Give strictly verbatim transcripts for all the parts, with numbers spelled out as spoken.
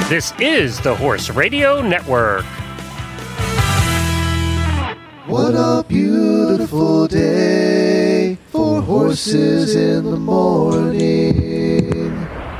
This is the Horse Radio Network. What a beautiful day for horses in the morning.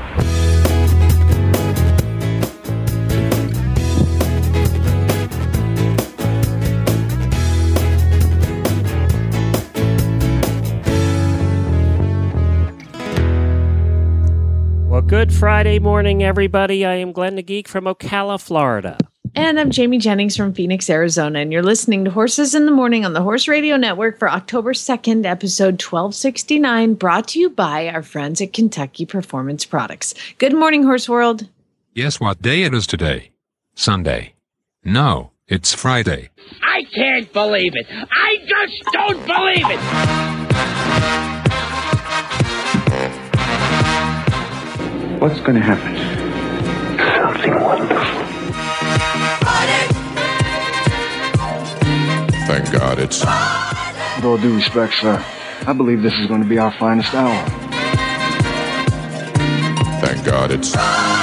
Well, good Friday morning, everybody. I am Glenn the Geek from Ocala, Florida. And I'm Jamie Jennings from Phoenix, Arizona. And you're listening to Horses in the Morning on the Horse Radio Network for October second, episode twelve sixty-nine, brought to you by our friends at Kentucky Performance Products. Good morning, Horse World. Guess what day it is today? Sunday. No, it's Friday. I can't believe it. I just don't believe it. What's going to happen? Something wonderful. Thank God it's... With all due respect, sir, I believe this is going to be our finest hour. Thank God it's...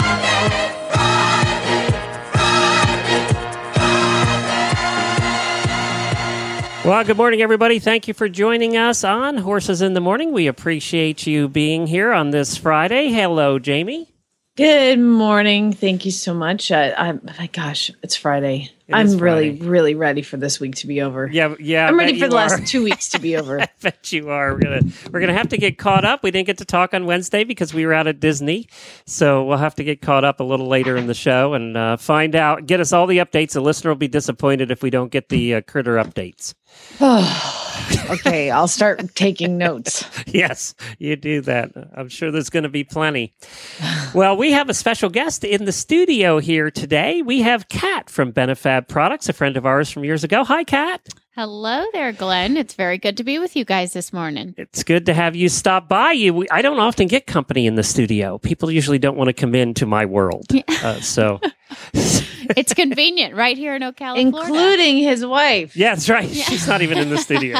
Well, good morning, everybody. Thank you for joining us on Horses in the Morning. We appreciate you being here on this Friday. Hello, Jamie. Good morning. Thank you so much. Uh, I'm, my gosh, it's Friday. It I'm is really, Friday. really ready for this week to be over. Yeah, yeah. I'm I ready bet for you the are. last two weeks to be over. I bet you are. We're gonna we're gonna have to get caught up. We didn't get to talk on Wednesday because we were out at Disney, so we'll have to get caught up a little later in the show and uh, find out, get us all the updates. The listener will be disappointed if we don't get the uh, critter updates. Okay, I'll start taking notes. Yes, you do that. I'm sure there's going to be plenty. Well, we have a special guest in the studio here today. We have Kat from Benefab Products, a friend of ours from years ago. Hi, Kat. Hello there, Glenn. It's very good to be with you guys this morning. It's good to have you stop by. You, we, I don't often get company in the studio. People usually don't want to come into my world. Yeah. Uh, so... It's convenient right here in Ocala, Including his wife. Yeah, that's right. Yeah. She's not even in the studio.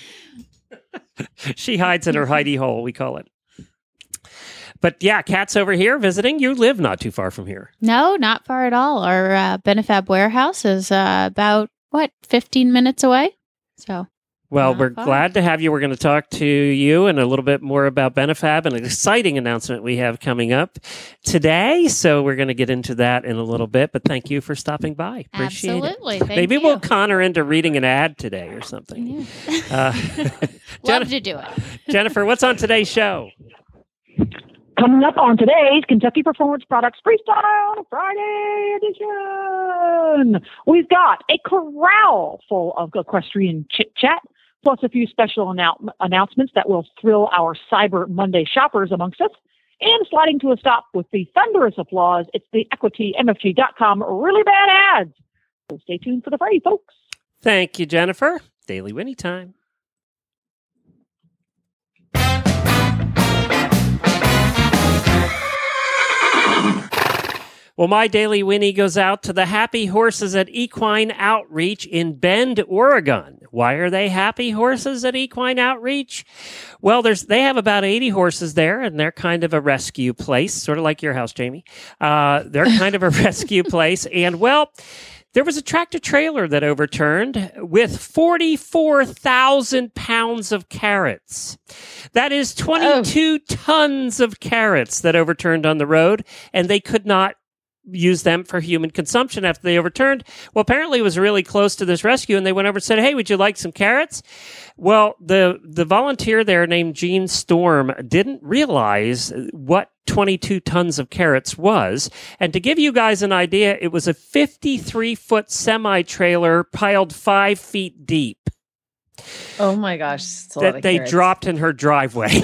She hides in her hidey hole, we call it. But yeah, Kat's over here visiting. You live not too far from here. No, not far at all. Our uh, Benefab warehouse is uh, about, what, fifteen minutes away? So... Well, Not we're far. glad to have you. We're going to talk to you and a little bit more about Benefab and an exciting announcement we have coming up today. So we're going to get into that in a little bit. But thank you for stopping by. Appreciate Absolutely. it. Thank Maybe you. we'll con her into reading an ad today or something. Yeah. Uh, Love Jenni- to do it. Jennifer, what's on today's show? Coming up on today's Kentucky Performance Products Freestyle Friday edition, we've got a corral full of equestrian chit-chat, plus a few special annou- announcements that will thrill our Cyber Monday shoppers amongst us. And sliding to a stop with the thunderous applause, it's the Equity M F G dot com really bad ads. So stay tuned for the fray, folks. Thank you, Jennifer. Daily Winnie time. Well, my Daily Winnie goes out to the happy horses at Equine Outreach in Bend, Oregon. Why are they happy horses at Equine Outreach? Well, there's they have about eighty horses there, and they're kind of a rescue place, sort of like your house, Jamie. Uh, they're kind of a rescue place. And, well, there was a tractor trailer that overturned with forty-four thousand pounds of carrots. That is twenty-two oh. tons of carrots that overturned on the road, and they could not use them for human consumption after they overturned. Well, apparently it was really close to this rescue, and they went over and said, hey, would you like some carrots? Well, the, the volunteer there named Gene Storm didn't realize what twenty-two tons of carrots was. And to give you guys an idea, it was a fifty-three foot semi-trailer piled five feet deep. Oh my gosh. That's a lot That of they carrots. dropped in her driveway.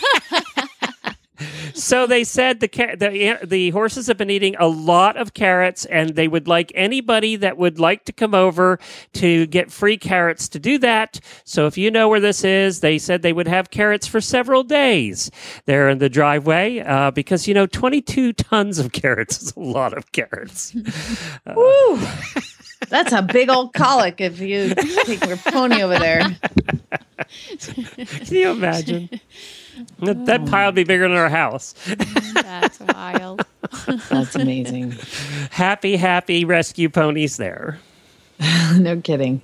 So they said the, ca- the the horses have been eating a lot of carrots, and they would like anybody that would like to come over to get free carrots to do that. So if you know where this is, they said they would have carrots for several days there in the driveway uh, because, you know, twenty-two tons of carrots is a lot of carrots. Uh, Woo! That's a big old colic if you take your pony over there. Can you imagine? That, that pile would be bigger than our house. That's wild. That's amazing. Happy, happy rescue ponies there. No kidding.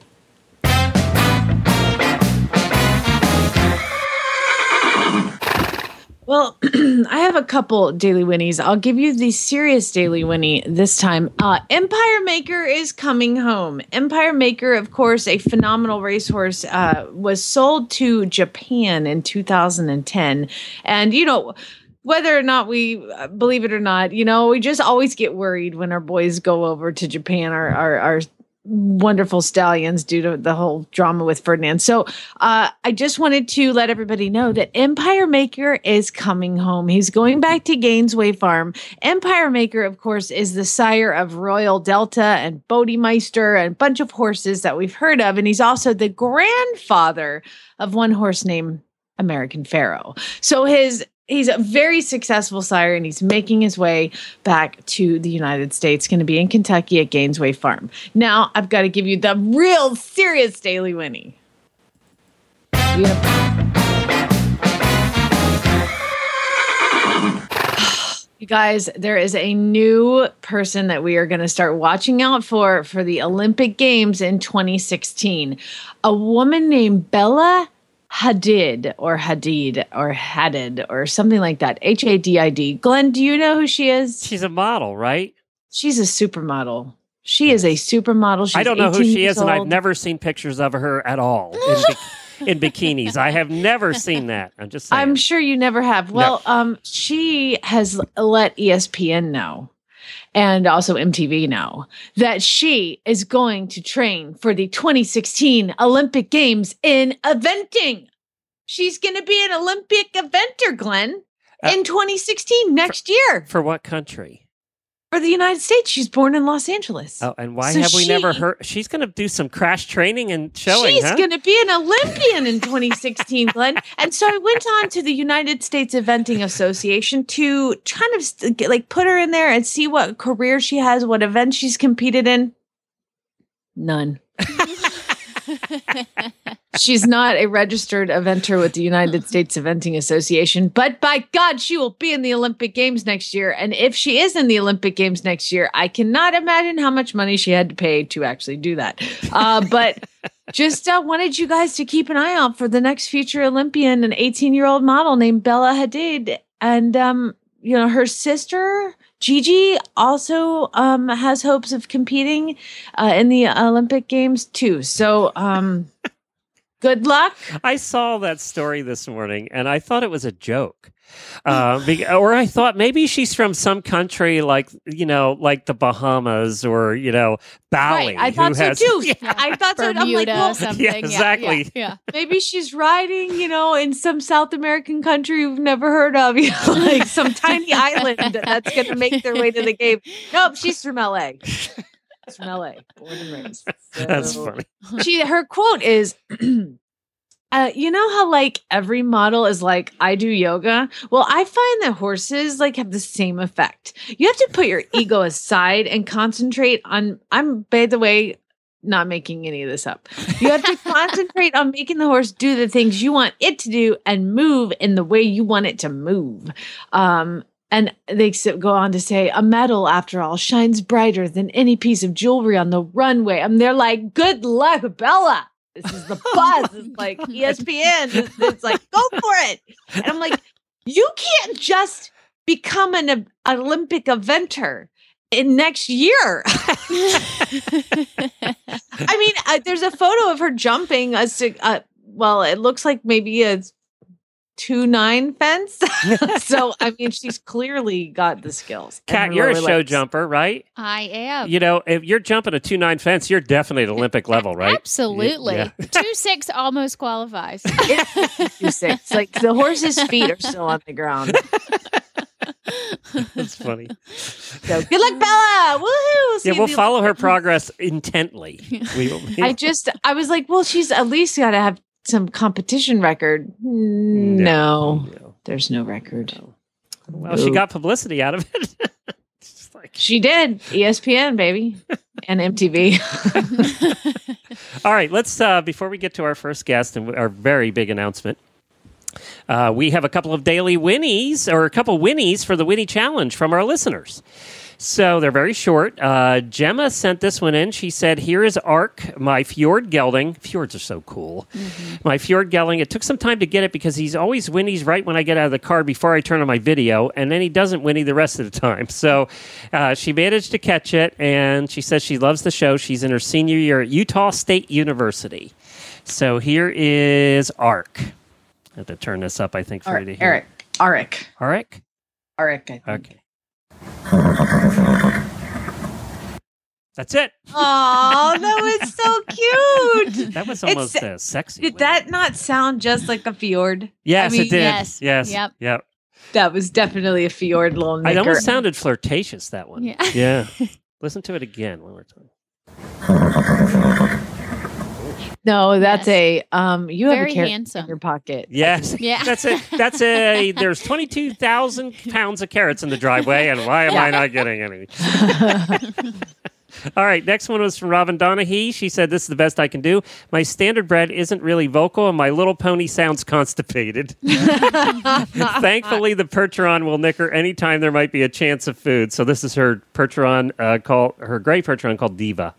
Well, I have a couple Daily Winnies. I'll give you the serious Daily Winnie this time. Uh, Empire Maker is coming home. Empire Maker, of course, a phenomenal racehorse, uh, was sold to Japan in two thousand ten. And, you know, whether or not we uh, believe it or not, you know, we just always get worried when our boys go over to Japan, our, our, our wonderful stallions, due to the whole drama with Ferdinand. So uh, I just wanted to let everybody know that Empire Maker is coming home. He's going back to Gainesway Farm. Empire Maker, of course, is the sire of Royal Delta and Bodemeister and a bunch of horses that we've heard of. And he's also the grandfather of one horse named American Pharoah. So his He's a very successful sire, and he's making his way back to the United States. Going to be in Kentucky at Gainesway Farm. Now, I've got to give you the real serious Daily Winnie. Yep. You guys, there is a new person that we are going to start watching out for for the Olympic Games in twenty sixteen. A woman named Bella Hadid or Hadid or Hadid or something like that. H A D I D. Glenn, do you know who she is? She's a model, right? She's a supermodel. She is a supermodel. She's I don't know who she is, old. and I've never seen pictures of her at all in, bi- in bikinis. I have never seen that. I'm just saying. I'm sure you never have. Well, no. um, she has let E S P N know, and also M T V know, that she is going to train for the twenty sixteen Olympic Games in eventing. She's going to be an Olympic eventer, Glenn, uh, in twenty sixteen, next for, year. For what country? For the United States. She's born in Los Angeles. Oh, and why so have we she, never heard? She's going to do some crash training and showing, She's huh? going to be an Olympian in twenty sixteen, Glenn. And so I went on to the United States Eventing Association to kind of get, like put her in there and see what career she has, what events she's competed in. None. She's not a registered eventer with the United States Eventing Association, but by God, she will be in the Olympic Games next year. And if she is in the Olympic Games next year, I cannot imagine how much money she had to pay to actually do that. Uh, but just uh, wanted you guys to keep an eye out for the next future Olympian, an eighteen-year-old model named Bella Hadid. And, um, you know, her sister, Gigi, also um, has hopes of competing uh, in the Olympic Games too. So um, good luck. I saw that story this morning, and I thought it was a joke. Uh, be, or I thought maybe she's from some country like, you know, like the Bahamas or, you know, Bali. Right, I thought so has, too. Yeah. I thought so. I'm like, well, something. Yeah, exactly. Yeah, yeah. maybe she's riding, you know, in some South American country we've never heard of, you know, like some tiny island that's going to make their way to the game. Nope, she's from L A. She's from L A, born and raised. So, That's funny. She, her quote is, uh, you know how like every model is like, I do yoga? Well, I find that horses like have the same effect. You have to put your ego aside and concentrate on, I'm, by the way, not making any of this up. You have to concentrate on making the horse do the things you want it to do and move in the way you want it to move. Um, and they go on to say, a medal, after all, shines brighter than any piece of jewelry on the runway. And they're like, good luck, Bella. This is the buzz. It's like E S P N. It's, it's like, go for it. And I'm like, you can't just become an, an Olympic eventer in next year. I mean, uh, there's a photo of her jumping a, uh, well, it looks like maybe a two nine fence. So, I mean, she's clearly got the skills. Kat, you're a show legs. jumper, right? I am. You know, if you're jumping a two nine fence, you're definitely at Olympic level, right? Absolutely. Yeah. two six almost qualifies. two six. Like the horse's feet are still on the ground. That's funny. So good luck, Bella. Woohoo! Yeah, we'll follow her progress intently. We will, yeah. I just, I was like, well, she's at least got to have some competition record. No, no. There's no record. No. Well, no. She got publicity out of it. Like... She did. E S P N, baby. And M T V. All right, let's, uh, before we get to our first guest and our very big announcement, Uh, we have a couple of daily winnies, or a couple winnies for the Winnie Challenge from our listeners. So they're very short. Uh, Gemma sent this one in. She said, here is Ark, my Fjord gelding. Fjords are so cool. Mm-hmm. My Fjord gelding. It took some time to get it because he's always whinnies right when I get out of the car before I turn on my video, and then he doesn't whinny the rest of the time. So uh, she managed to catch it, and she says she loves the show. She's in her senior year at Utah State University. So here is Ark. I have to turn this up, I think, for Ar- you to hear. Eric. Arik. Arik? Arik, I think. Okay. That's it. Oh, that was so cute. That was almost uh, sexy. Did that not sound just like a fjord? Yes, I mean, it did. Yes. Yes. Yep. Yep. That was definitely a fjord little It knicker. almost sounded flirtatious, that one. Yeah. Yeah. Listen to it again one more time. No, that's Yes. a um. You have Very a carrot handsome. in your pocket. Yes. Yeah. That's it. That's a. There's twenty-two thousand pounds of carrots in the driveway, and why am I not getting any? All right. Next one was from Robin Donahue. She said, "This is the best I can do. My standard bread isn't really vocal, and my little pony sounds constipated. Thankfully, the Percheron will nick her anytime there might be a chance of food. So this is her Percheron uh, called her gray Percheron called Diva."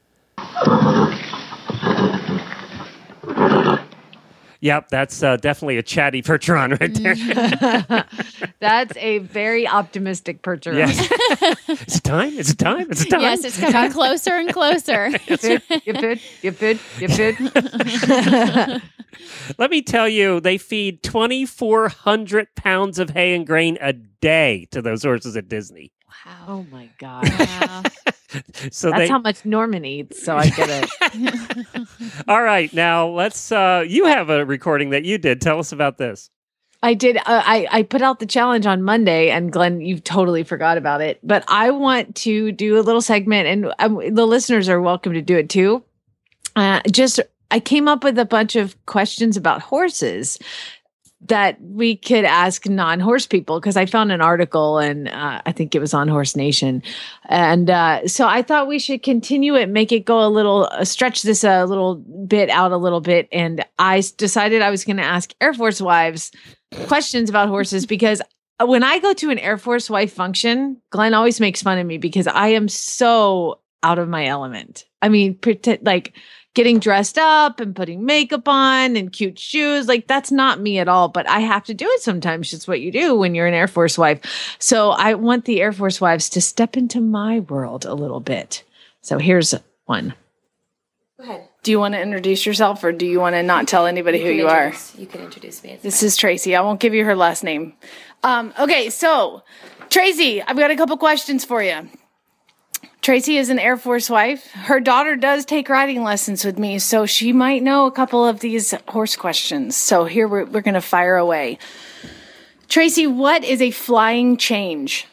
Yep, that's uh, definitely a chatty Percheron right there. That's a very optimistic Percheron. Yes. It's time. It's time. It's time. Yes, it's coming closer and closer. You food, you food, you food, you food. Let me tell you, they feed twenty-four hundred pounds of hay and grain a day to those horses at Disney. Wow. Oh my god. Wow. So That's they, how much Norman eats, so I get it. all right, now let's. Uh, you have a recording that you did. Tell us about this. I did. Uh, I I put out the challenge on Monday, and Glenn, you totally forgot about it. But I want to do a little segment, and um, the listeners are welcome to do it too. Uh, just I came up with a bunch of questions about horses that we could ask non-horse people, because I found an article, and uh, I think it was on Horse Nation. And uh, so I thought we should continue it, make it go a little, uh, stretch this a little bit out a little bit. And I s- decided I was going to ask Air Force wives questions about horses, because when I go to an Air Force wife function, Glenn always makes fun of me because I am so out of my element. I mean, pretend, like, getting dressed up and putting makeup on and cute shoes. Like, that's not me at all, but I have to do it sometimes. It's what you do when you're an Air Force wife. So I want the Air Force wives to step into my world a little bit. So here's one. Go ahead. Do you want to introduce yourself, or do you want to not tell anybody You who can you are? introduce- You can introduce me. It's This fine. is Tracy. I won't give you her last name. Um, okay, so Tracy, I've got a couple questions for you. Tracy is an Air Force wife. Her daughter does take riding lessons with me, so she might know a couple of these horse questions. So here we're, we're going to fire away. Tracy, what is a flying change?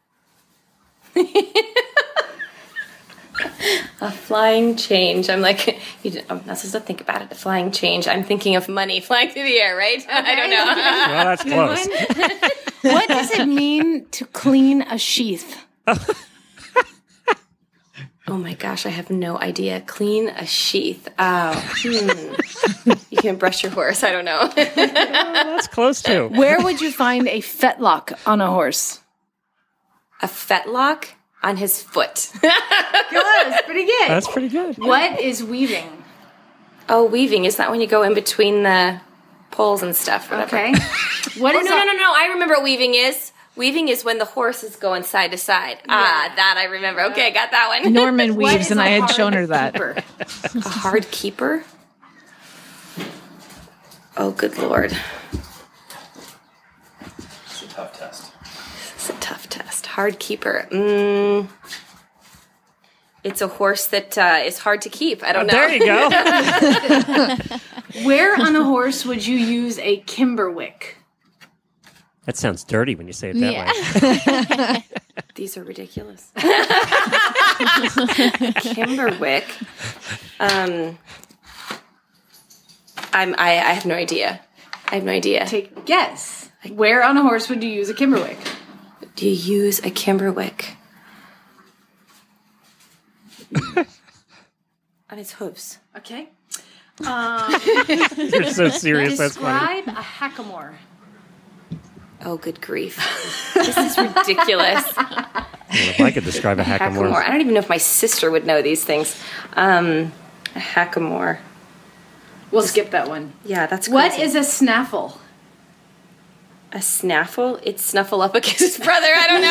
A flying change. I'm like, you did, I'm not supposed to think about it. A flying change. I'm thinking of money flying through the air, right? I don't know. Well, that's close. What does it mean to clean a sheath? Oh my gosh, I have no idea. Clean a sheath. Oh, hmm. You can brush your horse. I don't know. That's close too. Where would you find a fetlock on a horse? A fetlock on his foot. Good, that's pretty good. That's pretty good. What is weaving? Oh, weaving. Is that when you go in between the poles and stuff? Whatever. Okay. What Oh, is no, a- no, no, no. I remember what weaving is. Weaving is when the horse is going side to side. Ah, that I remember. Okay, got that one. Norman What weaves, is and a I had hard shown her that. keeper? A hard keeper? Oh, good Lord. It's a tough test. It's a tough test. Hard keeper. Mm, it's a horse that uh, is hard to keep. I don't know. There you go. Where on a horse would you use a kimberwick? That sounds dirty when you say it that Yeah. way. These are ridiculous. Kimberwick. Um, I'm. I, I have no idea. I have no idea. Take a guess. Where on a horse would you use a kimberwick? Do you use a Kimberwick? On its hooves. Okay. Um, You're so serious. That's funny. Describe a hackamore. Oh, good grief. This is ridiculous. Well, if I could describe a hackamore. Hackamore. I don't even know if my sister would know these things. Um, a hackamore. We'll skip that one. Yeah, that's crazy. What is a snaffle? A snaffle? It's Snuffleupagus' brother.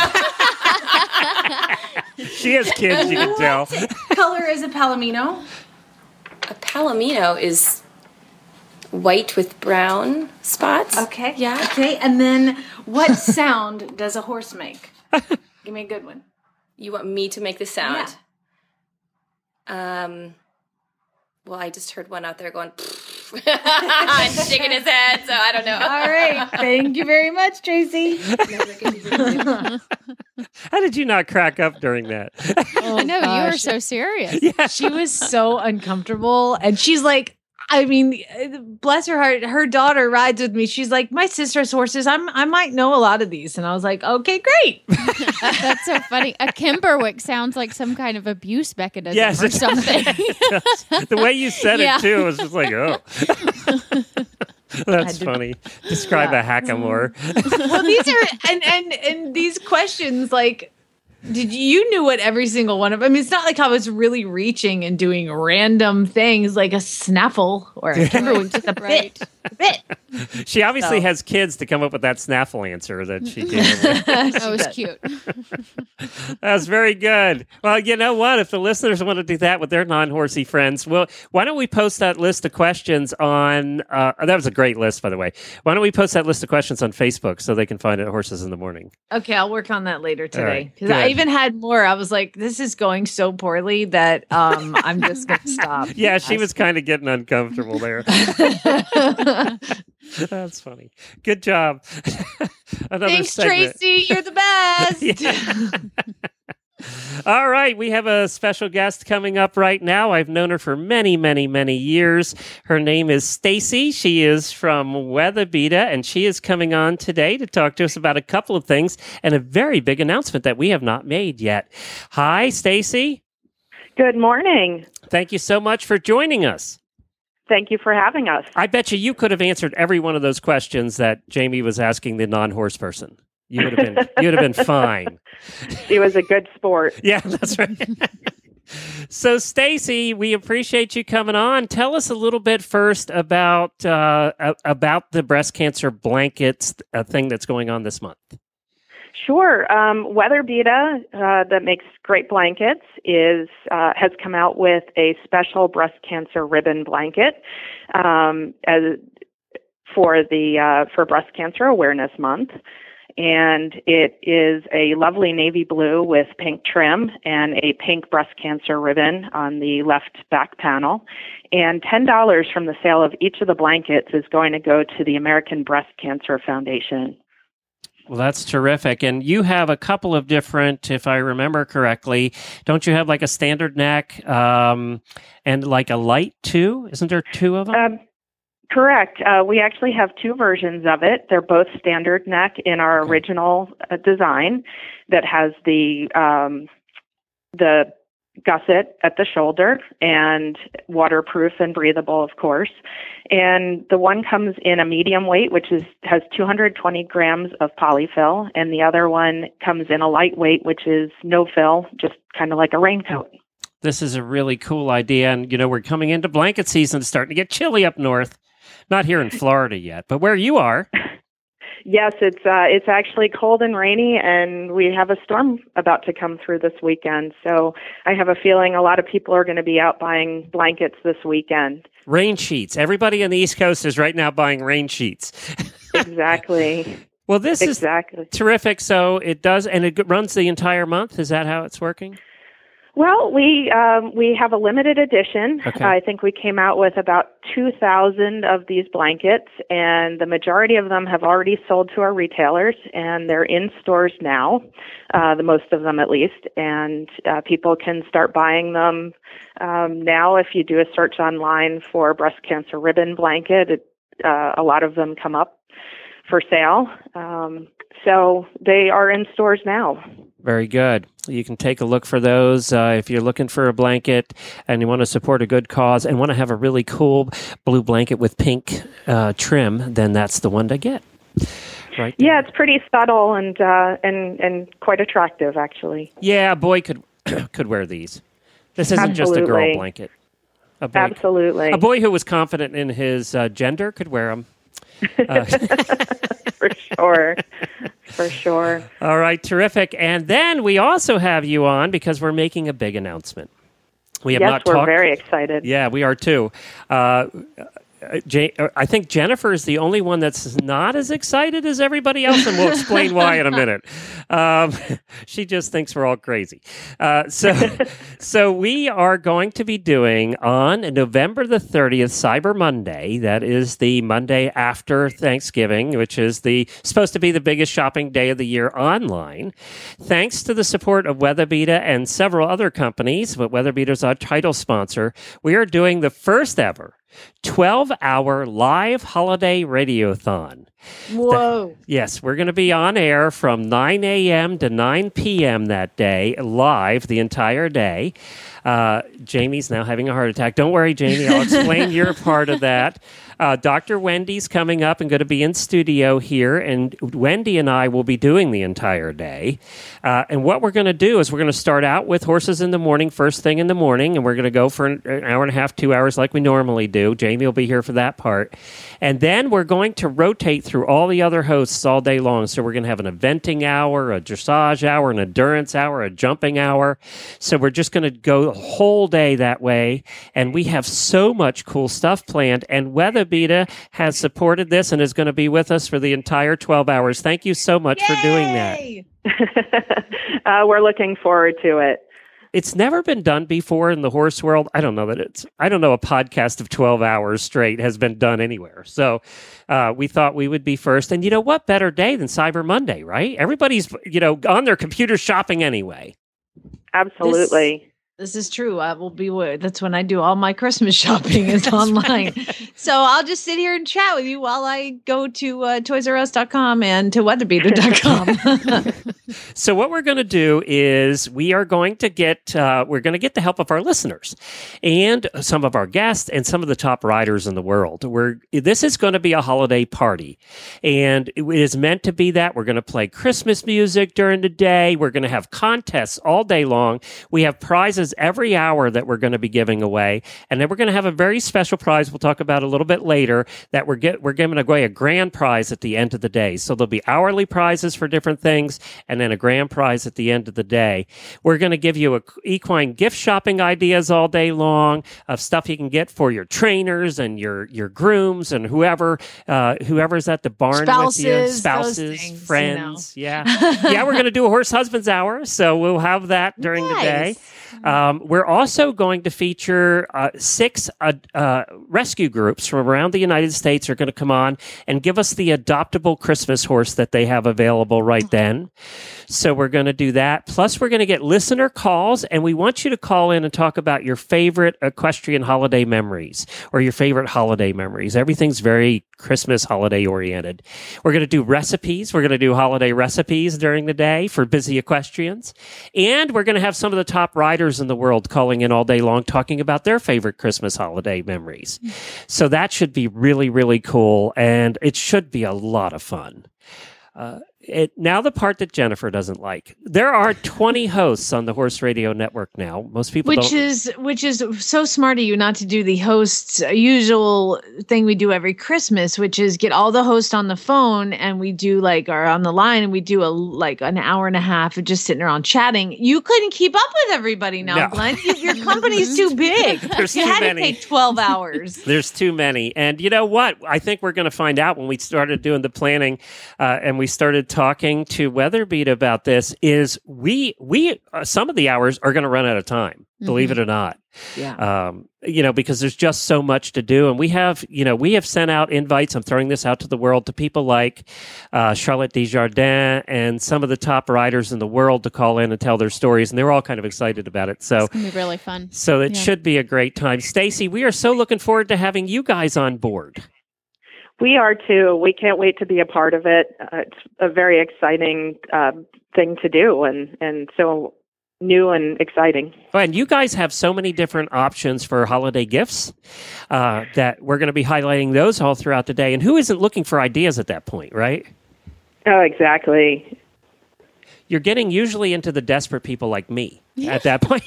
I don't know. She has kids, you can tell. What color is a palomino? A palomino is white with brown spots. Okay. Yeah. Okay. And then what sound does a horse make? Give me a good one. You want me to make the sound? Yeah. Um. Well, I just heard one out there going and shaking his head, so I don't know. All right. Thank you very much, Tracy. How did you not crack up during that? Oh, I know, you were so serious. Yeah. She was so uncomfortable. And she's like, I mean, bless her heart, her daughter rides with me. She's like, my sister's horses, I'm, I might know a lot of these. And I was like, okay, great. That's so funny. A Kimberwick sounds like some kind of abuse mechanism Yes, or something. The way you said Yeah. it, too, was just like, oh. That's to- funny. Describe Yeah. a hackamore. Well, these are, and, and, and these questions, like, did you knew what every single one of I mean, it's not like I was really reaching and doing random things like a snaffle or a Kimberwick, just a bit, a bit. She obviously So. has kids to come up with that snaffle answer that she gave. That was cute. That's very good. Well, you know what? If the listeners want to do that with their non-horsey friends, well, why don't we post that list of questions on, uh, that was a great list, by the way. Why don't we post that list of questions on Facebook so they can find it at Horses in the Morning? Okay, I'll work on that later today. right, Because I good. even had more. I was like, this is going so poorly that um, I'm just going to stop. Yeah, she I- was kind of getting uncomfortable there. That's funny. Good job. Another Thanks, segment. Tracy. You're the best. Yeah. All right, we have a special guest coming up right now. I've known her for many, many, many years. Her name is Stacy. She is from Weatherbeeta, and she is coming on today to talk to us about a couple of things and a very big announcement that we have not made yet. Hi, Stacy. Good morning. Thank you so much for joining us. Thank you for having us. I bet you you could have answered every one of those questions that Jamie was asking the non-horse person. You would have been you would have been fine. She was a good sport. Yeah, that's right. So, Stacy, we appreciate you coming on. Tell us a little bit first about uh, about the breast cancer blankets uh, thing that's going on this month. Sure. Um, Weatherbeeta, uh, that makes great blankets, is uh, has come out with a special breast cancer ribbon blanket um, as for the uh, for Breast Cancer Awareness Month. And it is a lovely navy blue with pink trim and a pink breast cancer ribbon on the left back panel. And ten dollars from the sale of each of the blankets is going to go to the American Breast Cancer Foundation. Well, that's terrific. And you have a couple of different, if I remember correctly, don't you have like a standard neck um, and like a light too? Isn't there two of them? Um, Correct. Uh, we actually have two versions of it. They're both standard neck in our Okay. original uh, design that has the um, the gusset at the shoulder and waterproof and breathable, of course. And the one comes in a medium weight, which is has two hundred twenty grams of polyfill, and the other one comes in a lightweight, which is no fill, just kind of like a raincoat. This is a really cool idea. And, you know, we're coming into blanket season. It's starting to get chilly up north. Not here in Florida yet, but where you are. Yes, it's uh, it's actually cold and rainy, and we have a storm about to come through this weekend. So I have a feeling a lot of people are going to be out buying blankets this weekend. Rain sheets. Everybody on the East Coast is right now buying rain sheets. Exactly. Well, this exactly. is terrific. So it does, and it runs the entire month. Is that how it's working? Well, we um, we have a limited edition. Okay. I think we came out with about two thousand of these blankets, and the majority of them have already sold to our retailers, and they're in stores now, uh, the most of them at least, and uh, people can start buying them um, now. If you do a search online for breast cancer ribbon blanket, it, uh, a lot of them come up for sale. Um, so they are in stores now. Very good. You can take a look for those uh, if you're looking for a blanket and you want to support a good cause and want to have a really cool blue blanket with pink uh, trim, then that's the one to get. Right. Yeah, it's pretty subtle and uh, and and quite attractive, actually. Yeah, a boy could could wear these. This isn't Absolutely. just a girl blanket. A boy, Absolutely. A boy who was confident in his uh, gender could wear them. Uh, for sure. For sure. All right, terrific. And then we also have you on because we're making a big announcement. We have yes, not we're talked. very excited. Yeah, we are too. Uh, Jay, I think Jennifer is the only one that's not as excited as everybody else, and we'll explain why in a minute. Um, she just thinks we're all crazy. Uh, so, so we are going to be doing on November the thirtieth, Cyber Monday. That is the Monday after Thanksgiving, which is the supposed to be the biggest shopping day of the year online. Thanks to the support of WeatherBeeta and several other companies, but WeatherBeeta is our title sponsor, we are doing the first ever twelve-hour live holiday radiothon. Whoa. The, yes, we're going to be on air from nine a.m. to nine p.m. that day, live the entire day. Uh, Jamie's now having a heart attack. Don't worry, Jamie. I'll explain your part of that. Uh, Doctor Wendy's coming up and going to be in studio here, and Wendy and I will be doing the entire day. Uh, and what we're going to do is we're going to start out with Horses in the Morning, first thing in the morning, and we're going to go for an, an hour and a half, two hours like we normally do. Jamie will be here for that part. And then we're going to rotate through all the other hosts all day long. So we're going to have an eventing hour, a dressage hour, an endurance hour, a jumping hour. So we're just going to go the whole day that way. And we have so much cool stuff planned. And WeatherBeeta has supported this and is going to be with us for the entire twelve hours. Thank you so much Yay! for doing that. uh, we're looking forward to it. It's never been done before in the horse world. I don't know that it's, I don't know a podcast of twelve hours straight has been done anywhere. So uh, we thought we would be first. And you know what? Better day than Cyber Monday, right? Everybody's, you know, on their computer shopping anyway. Absolutely. This- This is true. I will be. That's when I do all my Christmas shopping is online. Right. So I'll just sit here and chat with you while I go to uh, Toys R Us dot com and to Weatherbeeta dot com. So what we're going to do is we are going to get uh, we're going to get the help of our listeners and some of our guests and some of the top riders in the world. We're this is going to be a holiday party, and it is meant to be that. We're going to play Christmas music during the day. We're going to have contests all day long. We have prizes every hour that we're going to be giving away, and then we're going to have a very special prize we'll talk about a little bit later that we're get we're giving away a grand prize at the end of the day. So there'll be hourly prizes for different things and then a grand prize at the end of the day. We're going to give you a equine gift shopping ideas all day long of stuff you can get for your trainers and your your grooms and whoever uh, whoever's at the barn spouses, with you, spouses, things, friends. you know. Yeah, yeah. We're going to do a horse husbands hour, so we'll have that during nice. the day. Um, we're also going to feature uh, six uh, uh, rescue groups from around the United States are going to come on and give us the adoptable Christmas horse that they have available right then. So we're going to do that. Plus, we're going to get listener calls, and we want you to call in and talk about your favorite equestrian holiday memories or your favorite holiday memories. Everything's very Christmas holiday oriented. We're going to do recipes. We're going to do holiday recipes during the day for busy equestrians. And we're going to have some of the top riders in the world calling in all day long talking about their favorite Christmas holiday memories. So that should be really, really cool. And it should be a lot of fun. Uh, It, now the part that Jennifer doesn't like. There are twenty hosts on the Horse Radio Network now. Most people which don't. is which is so smart of you not to do the hosts usual thing we do every Christmas, which is get all the hosts on the phone and we do like are on the line and we do a like an hour and a half of just sitting around chatting. You couldn't keep up with everybody now, No. Glenn. You, your company's too big. There's you too had many. to take twelve hours. There's too many. And you know what? I think we're going to find out when we started doing the planning uh, and we started talking to WeatherBeeta about this is we, we uh, some of the hours are going to run out of time, mm-hmm. believe it or not. Yeah. Um, you know, because there's just so much to do. And we have, you know, we have sent out invites. I'm throwing this out to the world to people like uh, Charlotte Desjardins and some of the top riders in the world to call in and tell their stories. And they were all kind of excited about it. So it's going to be really fun. So it yeah. should be a great time. Stacy, we are so looking forward to having you guys on board. We are too. We can't wait to be a part of it. Uh, it's a very exciting uh, thing to do, and, and so new and exciting. Oh, and you guys have so many different options for holiday gifts uh, that we're going to be highlighting those all throughout the day. And who isn't looking for ideas at that point, right? Oh, exactly. You're getting usually into the desperate people like me at that point.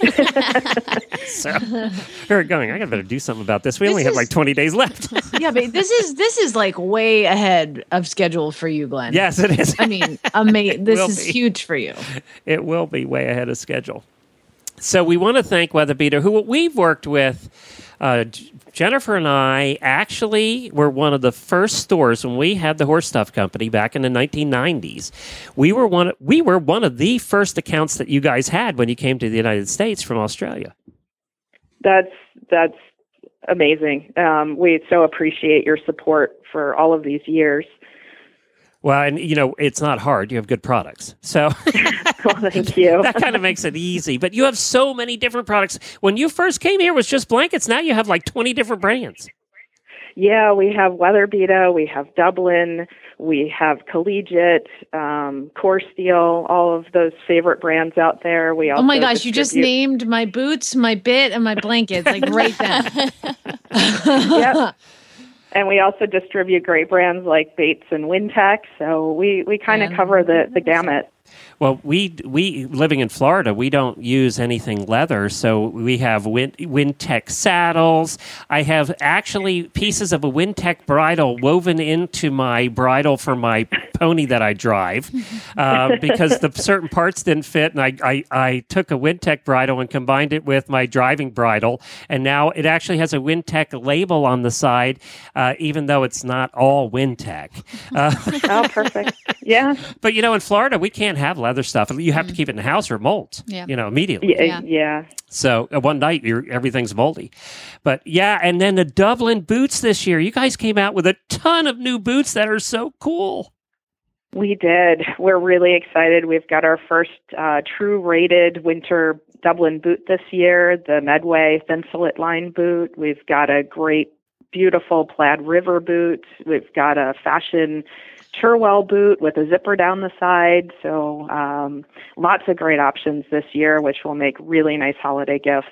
So we're going, I got to better do something about this. We This only have is- like twenty days left. Yeah, but this is this is like way ahead of schedule for you, Glenn. Yes, it is. I mean, ama- this will is be. huge for you. It will be way ahead of schedule. So we want to thank Weather Beater, who we've worked with. Uh, J- Jennifer and I actually were one of the first stores when we had the Horse Stuff Company back in the nineteen nineties. We were one. We were one of the first accounts that you guys had when you came to the United States from Australia. That's that's amazing. Um, we so appreciate your support for all of these years. Well, and you know, it's not hard. You have good products. So Well, thank you. that kind of makes it easy. But you have so many different products. When you first came here, it was just blankets. Now you have like twenty different brands. Yeah, we have Weatherbita, we have Dublin, we have Collegiate, um, Core Steel, all of those favorite brands out there. We also Oh my gosh, you just distribute- named my boots, my bit, and my blankets like right then. Yep. And we also distribute great brands like Bates and Wintech, so we, we kind of cover the, the gamut. Well, we we living in Florida, we don't use anything leather, so we have Win, Wintech saddles. I have actually pieces of a Wintech bridle woven into my bridle for my pony that I drive uh, because the certain parts didn't fit, and I, I I took a Wintech bridle and combined it with my driving bridle, and now it actually has a Wintech label on the side, uh, even though it's not all Wintech. Uh, Oh, perfect. Yeah. But, you know, in Florida, we can't have leather stuff. You have to keep it in the house or it molds, Yeah. you know, immediately. Yeah. yeah. So uh, one night, you're, everything's moldy. But, yeah, and then the Dublin boots this year. You guys came out with a ton of new boots that are so cool. We did. We're really excited. We've got our first uh, true rated winter Dublin boot this year, the Medway Thin Fillet Line boot. We've got a great, beautiful plaid river boot. We've got a fashion Cherwell boot with a zipper down the side. So um, lots of great options this year, which will make really nice holiday gifts.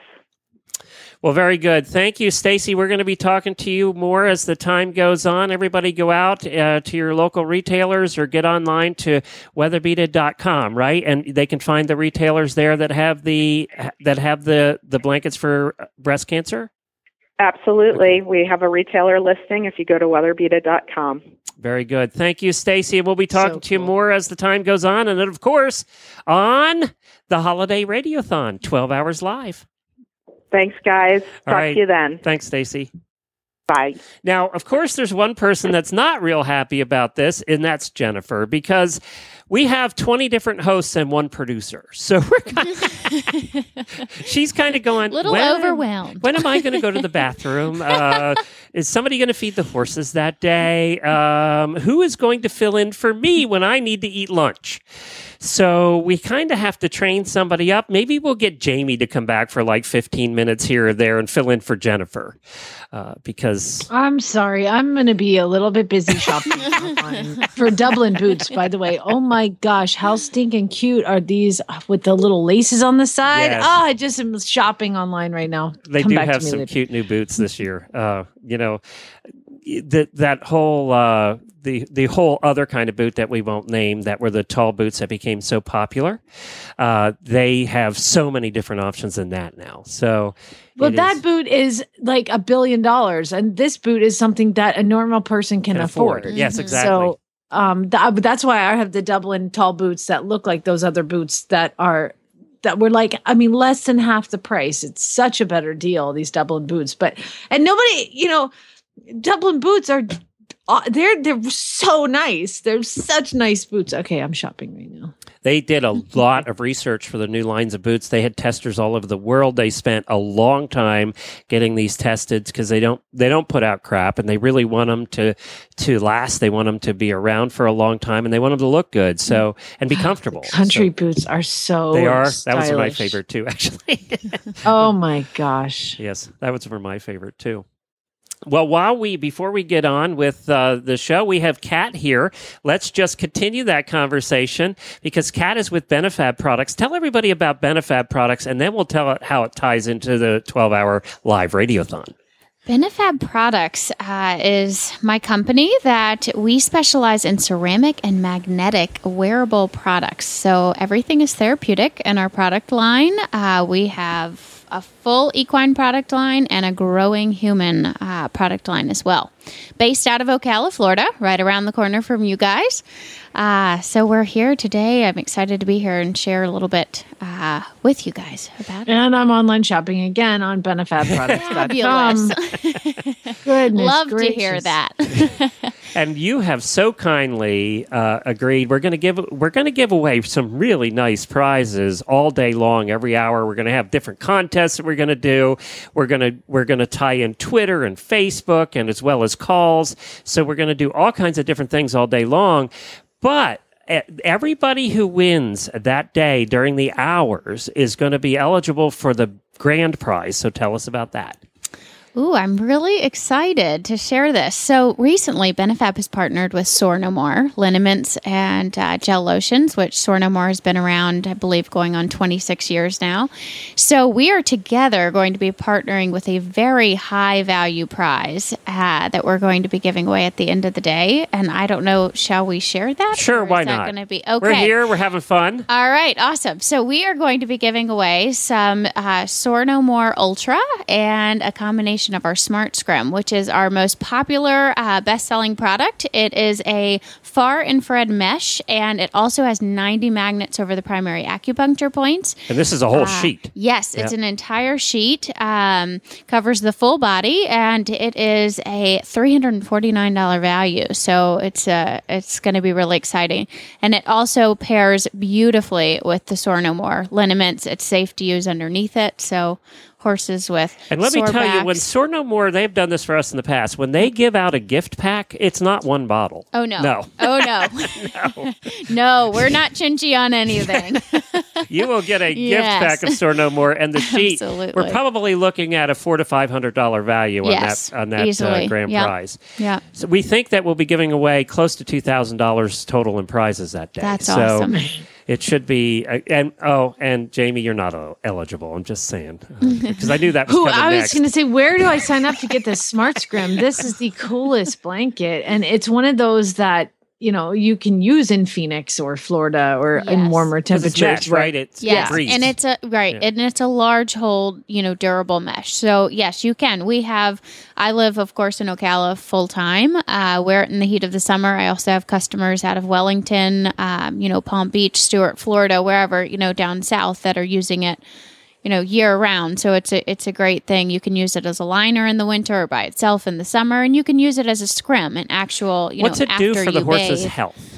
Well, very good. Thank you, Stacy. We're going to be talking to you more as the time goes on. Everybody go out uh, to your local retailers or get online to weatherbita dot com, right? And they can find the retailers there that have the that have the, the blankets for breast cancer. Absolutely. We have a retailer listing if you go to weatherbita dot com. Very good. Thank you, Stacy. And we'll be talking So to you cool. more as the time goes on. And then, of course, on the Holiday Radiothon, twelve hours live. Thanks, guys. All Talk right. to you then. Thanks, Stacy. Bye. Now, of course, there's one person that's not real happy about this, and that's Jennifer, because we have twenty different hosts and one producer. So we're kind of, she's kind of going, Little when, overwhelmed. When am I going to go to the bathroom? Uh, is somebody going to feed the horses that day? Um, who is going to fill in for me when I need to eat lunch? So we kind of have to train somebody up. Maybe we'll get Jamie to come back for like fifteen minutes here or there and fill in for Jennifer. Uh, because I'm sorry. I'm going to be a little bit busy shopping online for Dublin boots, by the way. Oh my gosh, how stinking cute are these with the little laces on the side? Yes. Ah, I just am shopping online right now. they Come do back to have me some later. cute new boots this year. Uh, you know, that that whole uh, the the whole other kind of boot that we won't name, that were the tall boots that became so popular. Uh, they have so many different options than that now. So, Well, it that is- boot is like a billion dollars, and this boot is something that a normal person can, can afford. afford. Yes, exactly. So um, th- that's why I have the Dublin tall boots that look like those other boots that are that were like, I mean, less than half the price. It's such a better deal, these Dublin boots. But and nobody, you know, Dublin boots are uh, they're they're so nice. They're such nice boots. Okay, I'm shopping right now. They did a lot of research for the new lines of boots. They had testers all over the world. They spent a long time getting these tested because they don't they don't put out crap, and they really want them to to last. They want them to be around for a long time, and they want them to look good. So and be comfortable. Country So boots are so they are. stylish. That was my favorite too, actually. Oh my gosh. Yes, that was for my favorite too. Well, while we, before we get on with uh, the show, we have Kat here. Let's just continue that conversation because Kat is with Benefab Products. Tell everybody about Benefab Products, and then we'll tell it how it ties into the twelve-hour live radiothon. Benefab Products uh, is my company that we specialize in ceramic and magnetic wearable products. So everything is therapeutic in our product line. Uh, we have a full equine product line and a growing human uh, product line as well. Based out of Ocala, Florida, right around the corner from you guys. Uh, so we're here today. I'm excited to be here and share a little bit uh, with you guys about it. And I'm online shopping again on benefab products dot com. Fabulous. Goodness Love gracious. to hear that. And you have so kindly uh, agreed. We're going to give we're going to give away some really nice prizes all day long, every hour. We're going to have different contests that we're going to do. We're going to we're going to tie in Twitter and Facebook, and as well as calls. So we're going to do all kinds of different things all day long. But everybody who wins that day during the hours is going to be eligible for the grand prize. So tell us about that. Ooh, I'm really excited to share this. So recently, Benefab has partnered with Soar No More liniments and uh, gel lotions, which Soar No More has been around, I believe, going on twenty-six years now. So we are together going to be partnering with a very high value prize uh, that we're going to be giving away at the end of the day. And I don't know, shall we share that? Sure, why is that not? Going to be okay? We're here. We're having fun. All right, awesome. So we are going to be giving away some uh, Soar No More Ultra and a combination of our Smart Scrim, which is our most popular uh, best-selling product. It is a far infrared mesh, and it also has ninety magnets over the primary acupuncture points. And this is a whole Uh, sheet. Yes, Yep. it's an entire sheet, um, covers the full body, and it is a three hundred forty-nine dollars value. So it's uh, it's going to be really exciting. And it also pairs beautifully with the Soar No More liniments. It's safe to use underneath it. So horses with And let me sore tell you, backs. when Soar No More, they've done this for us in the past. When they give out a gift pack, it's not one bottle. Oh, no. No. Oh, no. No. No, we're not chinchy on anything. You will get a gift Yes. pack of Soar No More, and the sheet. Absolutely. We're probably looking at a four to five hundred dollar value Yes, on that on that uh, easily. grand Yep. prize. Yeah. So we think that we'll be giving away close to two thousand dollars total in prizes that day. That's so awesome. It should be, uh, and oh, and Jamie, you're not uh, eligible. I'm just saying because I knew that was Who coming I was next. going to say, where do I sign up to get this Smart Scrim? This is the coolest blanket, and it's one of those that you know you can use in Phoenix or Florida or in Yes. warmer 'Cause it's temperatures. mesh, right? It's Yes, it breathes. and it's a right, Yeah. and it's a large hold, you know, durable mesh. So yes, you can. We have. I live, of course, in Ocala full time. Uh, wear it in the heat of the summer. I also have customers out of Wellington, um, you know, Palm Beach, Stuart, Florida, wherever you know down south that are using it, you know, year round. So it's a it's a great thing. You can use it as a liner in the winter or by itself in the summer, and you can use it as a scrim, an actual. You What's know, it do after for the you horse's bathe. health?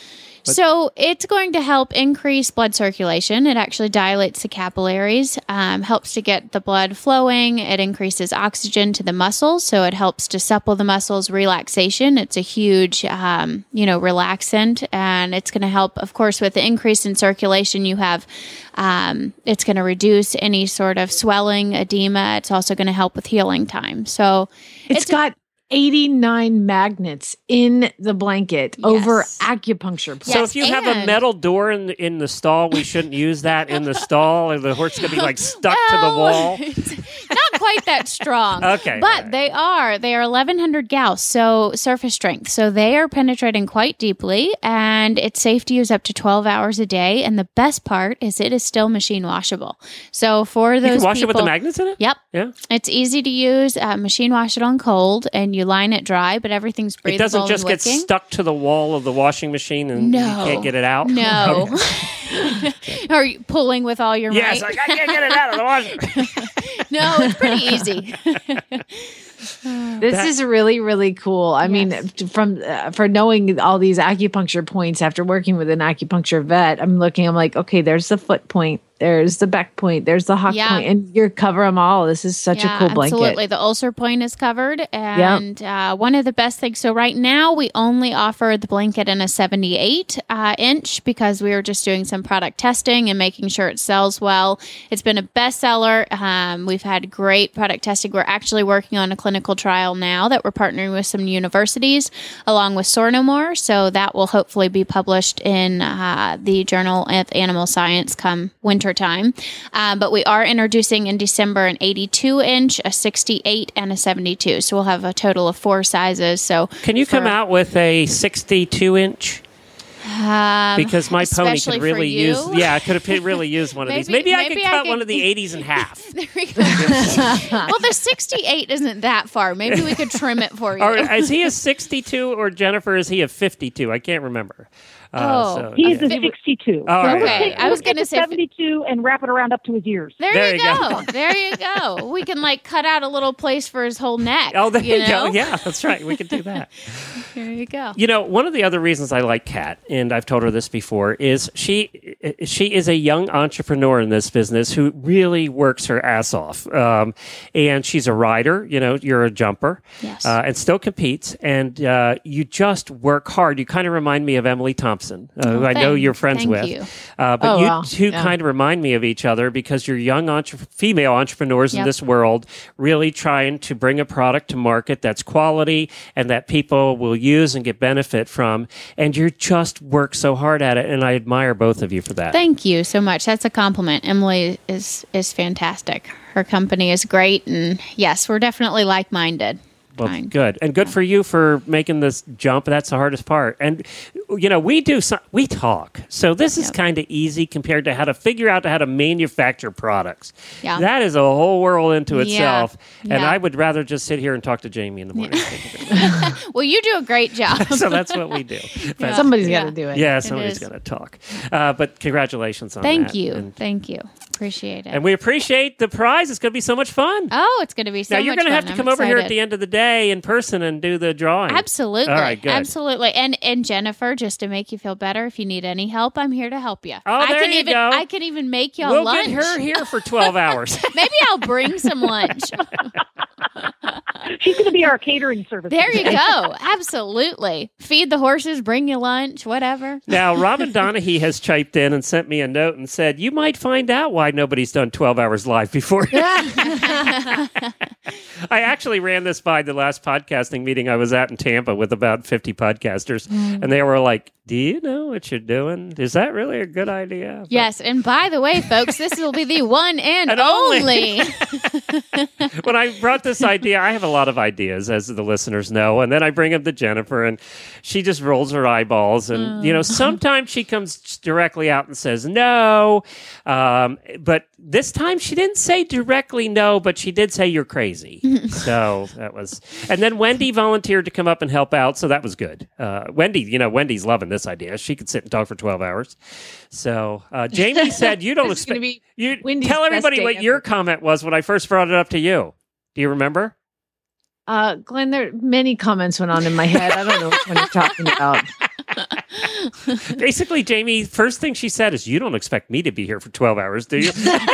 So it's going to help increase blood circulation. It actually dilates the capillaries, um, helps to get the blood flowing. It increases oxygen to the muscles, so it helps to supple the muscles, relaxation. It's a huge, um, you know, relaxant, and it's going to help, of course, with the increase in circulation. You have, um, it's going to reduce any sort of swelling, edema. It's also going to help with healing time. So It's got eighty-nine magnets in the blanket over acupuncture points. So if you have a and- metal door in the, in the stall, we shouldn't use that in the stall, or the horse is going to be like stuck to the Well, wall. Not quite that strong. Okay, But all right. they are. They are eleven hundred Gauss, so surface strength. So they are penetrating quite deeply, and it's safe to use up to twelve hours a day. And the best part is it is still machine washable. So for those You can wash people, it with the magnets in it? Yep. Yeah. It's easy to use. Uh, machine wash it on cold, and you line it dry, but everything's It breathable doesn't just and get wicking. stuck to the wall of the washing machine and No. you can't get it out? No. Okay. Are you pulling with all your Yes, might? like, I can't get it out of the washer. No, it's pretty easy. This That- is really, really cool. I mean, from uh, for knowing all these acupuncture points after working with an acupuncture vet, I'm looking. I'm like, okay, there's the foot point. There's the back point. There's the hawk Yeah. point, and you cover them all. This is such Yeah, a cool blanket. Absolutely. The ulcer point is covered. And uh, one of the best things, so right now we only offer the blanket in a seventy-eight uh, inch because we were just doing some product testing and making sure it sells well. It's been a bestseller. Um, we've had great product testing. We're actually working on a clinical trial now that we're partnering with some universities along with Sornomore. So that will hopefully be published in uh, the Journal of Animal Science come winter time. Um, but we are introducing in December an eighty-two inch, a sixty-eight, and a seventy-two. So we'll have a total of four sizes. So Can you for, come out with a sixty-two inch? Um, Because my pony especially could really for you. use, yeah, I could have really used one of these. Maybe- Maybe I maybe could I cut could- one of the eighties in half. There we go. Well, the sixty-eight isn't that far. Maybe we could trim it for you. Or is he a sixty-two or Jennifer, is he a fifty-two? I can't remember. Uh, Oh. so, He's yeah. a sixty-two. All right. Okay, I was We'll going to take say the seventy-two and wrap it around up to his ears. There, There you you go. go. There you go. We can like cut out a little place for his whole neck. Oh, there you, know? go. Yeah, that's right. We could do that. There you go. You know, one of the other reasons I like Kat, and I've told her this before, is she she is a young entrepreneur in this business who really works her ass off. Um, and she's a rider. You know, you're a jumper, Yes. uh, and still competes. And uh, you just work hard. You kind of remind me of Emily Thompson, uh, who I know thank- you're friends thank with. you. Uh, but Oh, you wow. two Yeah. kind of remind me of each other because you're young entre- female entrepreneurs in Yep. this world, really trying to bring a product to market that's quality and that people will use and get benefit from. And you just work so hard at it, and I admire both of you for that. Thank you so much. That's a compliment. Emily is is fantastic. Her company is great, and yes, we're definitely like minded. Well, Fine. good. And good for you for making this jump. That's the hardest part. And, you know, we do some, we talk. So this is Yep. kind of easy compared to how to figure out how to manufacture products. Yeah. That is a whole world into Yeah. itself. And Yeah. I would rather just sit here and talk to Jamie in the morning. Well, you do a great job. So that's what we do. But- Somebody's Yeah. got to do it. yeah, It somebody's is. going to talk. Uh, but congratulations on Thank that. you. And, Thank you. Appreciate it. and we appreciate the prize. It's going to be so much fun. oh, it's going to be so now, you're much going to have fun. to I'm come over here at excited. the end of the day in person and do the drawing. Absolutely. All right, good. Absolutely. And and Jennifer, just to make you feel better, if you need any help, I'm here to help you. Oh, I there can you even go. I can even make you a We'll lunch. get her here for twelve hours. Maybe I'll bring some lunch. She's going to be our catering service. There you go. Absolutely. Feed the horses, bring you lunch, whatever. Now, Robin Donahue has chiped in and sent me a note and said, you might find out why nobody's done twelve hours live before. I actually ran this by the last podcasting meeting I was at in Tampa with about fifty podcasters, Mm. and they were like, do you know what you're doing? Is that really a good idea? But Yes, and by the way, folks, this will be the one and, And only. only. when I brought this idea, I have a lot of ideas, as the listeners know, and then I bring them to Jennifer, and she just rolls her eyeballs. And, you know, sometimes she comes directly out and says no, um, but this time she didn't say directly no, but she did say you're crazy. So that was... And then Wendy volunteered to come up and help out, so that was good. Uh, Wendy, you know, Wendy's loving this idea. She could sit and talk for twelve hours. So uh, Jamie said you don't It's gonna expect... be You Wendy's tell best everybody day what ever. your comment was when I first brought it up to you. Do you remember? Uh, Glenn, there many comments went on in my head. I don't know which one you're talking about. Basically, Jamie, first thing she said is, you don't expect me to be here for twelve hours, do you?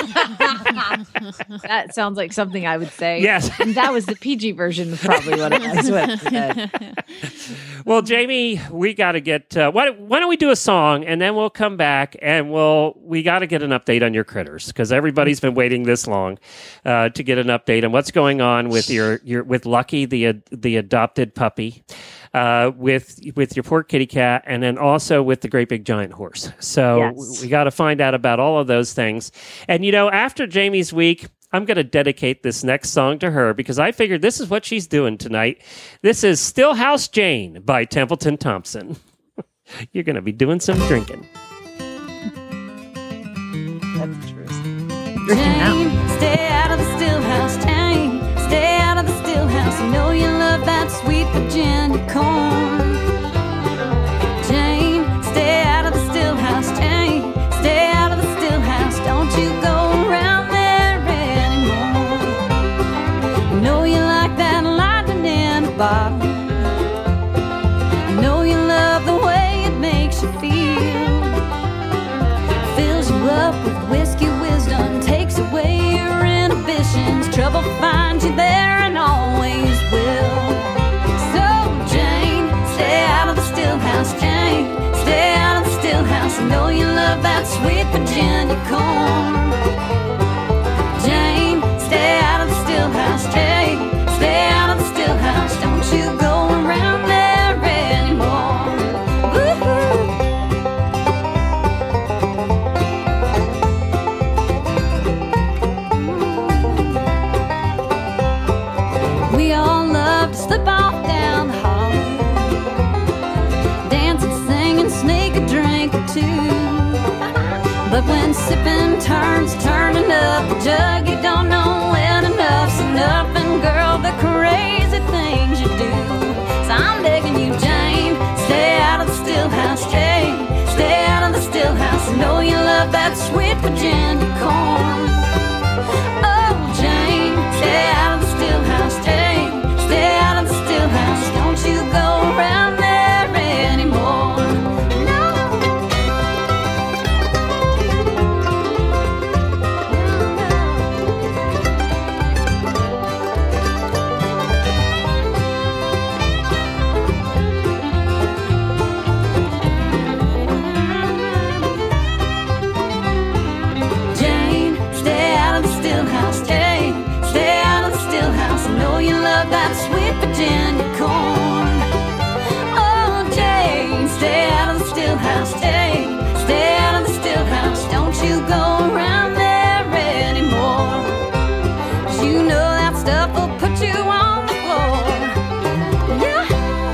That sounds like something I would say. Yes. And that was the P G version of probably what it was. What I said. Well, Jamie, we got to get, uh, why, why don't we do a song and then we'll come back and we'll, we got to get an update on your critters because everybody's been waiting this long uh, to get an update on what's going on with your, your with Lucky, the, uh, the adopted puppy. Uh, with with your poor kitty cat, and then also with the great big giant horse. So Yes. we got to find out about all of those things. And you know, after Jamie's week, I'm going to dedicate this next song to her because I figured this is what she's doing tonight. This is Stillhouse Jane by Templeton Thompson. You're going to be doing some drinking. That's the truth. Drinking now. Stay out of the stillhouse, Jane. Stay out of the stillhouse. I know you love that sweet Virginia corn. Jane, stay out of the stillhouse, Jane. Stay out of the stillhouse. Don't you go around there anymore. I know you like that lightning in a bottle. I know you love the way it makes you feel. Fills you up with whiskey. corn. Jane, stay out of the still house. Jane, stay out of the still house. Don't you go around there anymore. Woo-hoo. We all love to slip off down the hallway, dance and sing and sneak a drink or two. But when sipping turns turning up the jug, you don't know when enough's enough. And girl, the crazy things you do. So I'm begging you, Jane, stay out of the still house. Jane, stay out of the still house. I know you love that sweet Virginia corn. Oh, Jane, stay out of the still house. Jane, stay out of the still house. Don't you go around there anymore. Jane, stay out of the still house. Jane, stay out of the still house. I know you love that sweet Virginia corn. Oh, Jane, stay out of the still house. Jane, stay out of the still house. Don't you go around there anymore. 'Cause you know that stuff will put you on the floor. Yeah.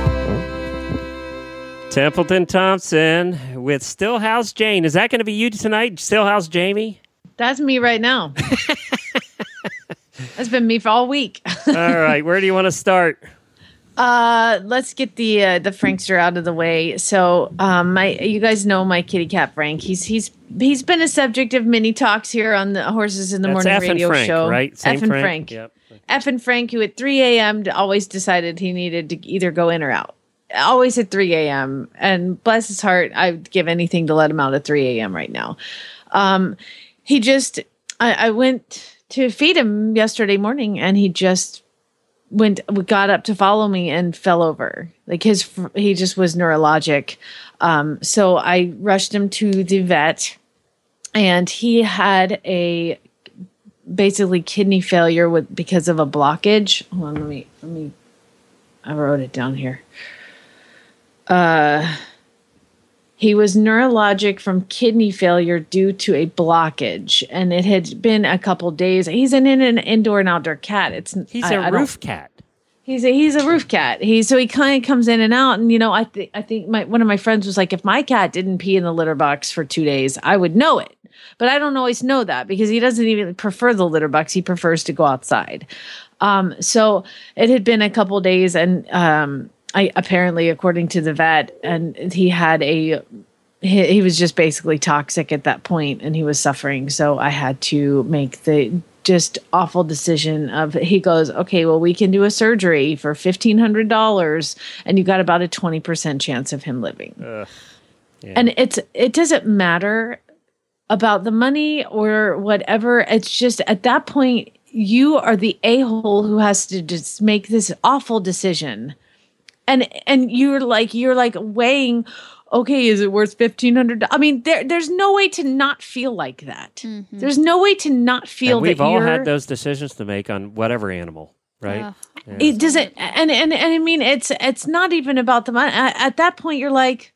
Templeton Thompson with Stillhouse Jane. Is that going to be you tonight, Stillhouse Jamie? That's me right now. That's been me for all week. All right, where do you want to start? Uh, let's get the uh, the Frankster out of the way. So, um, my you guys know my kitty cat Frank. He's he's he's been a subject of many talks here on the Horses in the That's Morning F and radio Frank, show. right? Same F and Frank? Frank. Yep. F and Frank, who at three a.m. always decided he needed to either go in or out. Always at three a.m. And bless his heart, I'd give anything to let him out at three a.m. right now. Um, he just, I, I went to feed him yesterday morning, and he just went, got up to follow me and fell over. Like his, he just was neurologic. Um, so I rushed him to the vet, and he had a basically kidney failure with because of a blockage. Hold on, let me, let me, I wrote it down here. Uh, he was neurologic from kidney failure due to a blockage, and it had been a couple days. He's an, in an indoor and outdoor cat. It's He's I- a I don't- roof cat. He's a he's a roof cat. He so he kind of comes in and out, and you know I think I think my one of my friends was like, if my cat didn't pee in the litter box for two days, I would know it. But I don't always know that because he doesn't even prefer the litter box. He prefers to go outside. Um, so it had been a couple days, and um, I apparently, according to the vet, and he had a he, he was just basically toxic at that point, and he was suffering. So I had to make the just awful decision of, he goes, okay, well, we can do a surgery for fifteen hundred dollars, and you got about a twenty percent chance of him living. Ugh. Yeah. And it's it doesn't matter about the money or whatever. It's just at that point, you are the a-hole who has to just make this awful decision. And and you're like you're like weighing, okay, is it worth fifteen hundred dollars? I mean, there there's no way to not feel like that. Mm-hmm. There's no way to not feel And we've that all you're, had those decisions to make on whatever animal, right? Ugh. Yeah. it doesn't and, and and I mean it's it's not even about the money. At, at that point, you're like,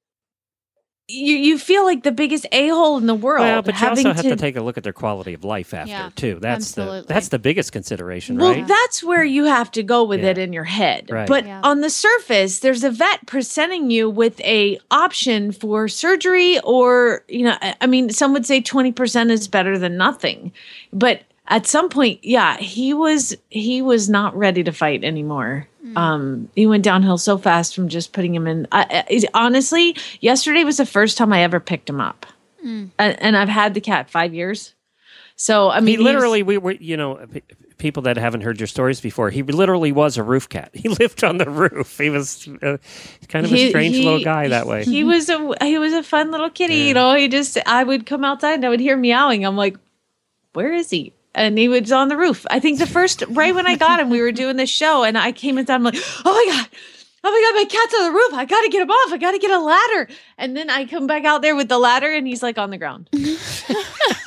you you feel like the biggest a-hole in the world. Well, but you having also have to, take a look at their quality of life after Yeah, too. That's absolutely. the that's the biggest consideration, Well, right? that's where you have to go with Yeah. it in your head. Right. But Yeah. on the surface, there's a vet presenting you with a option for surgery, or, you know, I- I mean, some would say twenty percent is better than nothing. But at some point, yeah, he was he was not ready to fight anymore. Um, he went downhill so fast from just putting him in. I, I, honestly, yesterday was the first time I ever picked him up, Mm. and, and I've had the cat five years. So I mean, he he's- literally, we were, you know, p- people that haven't heard your stories before, he literally was a roof cat. He lived on the roof. He was uh, kind of a He- strange he- little guy that way. He was a he was a fun little kitty, you know. He just I would come outside and I would hear meowing. I'm like, where is he? And he was on the roof. I think the first right when I got him, we were doing this show, and I came inside. I'm like, oh my god, oh my god, my cat's on the roof. I gotta get him off. I gotta get a ladder. And then I come back out there with the ladder, and he's like on the ground.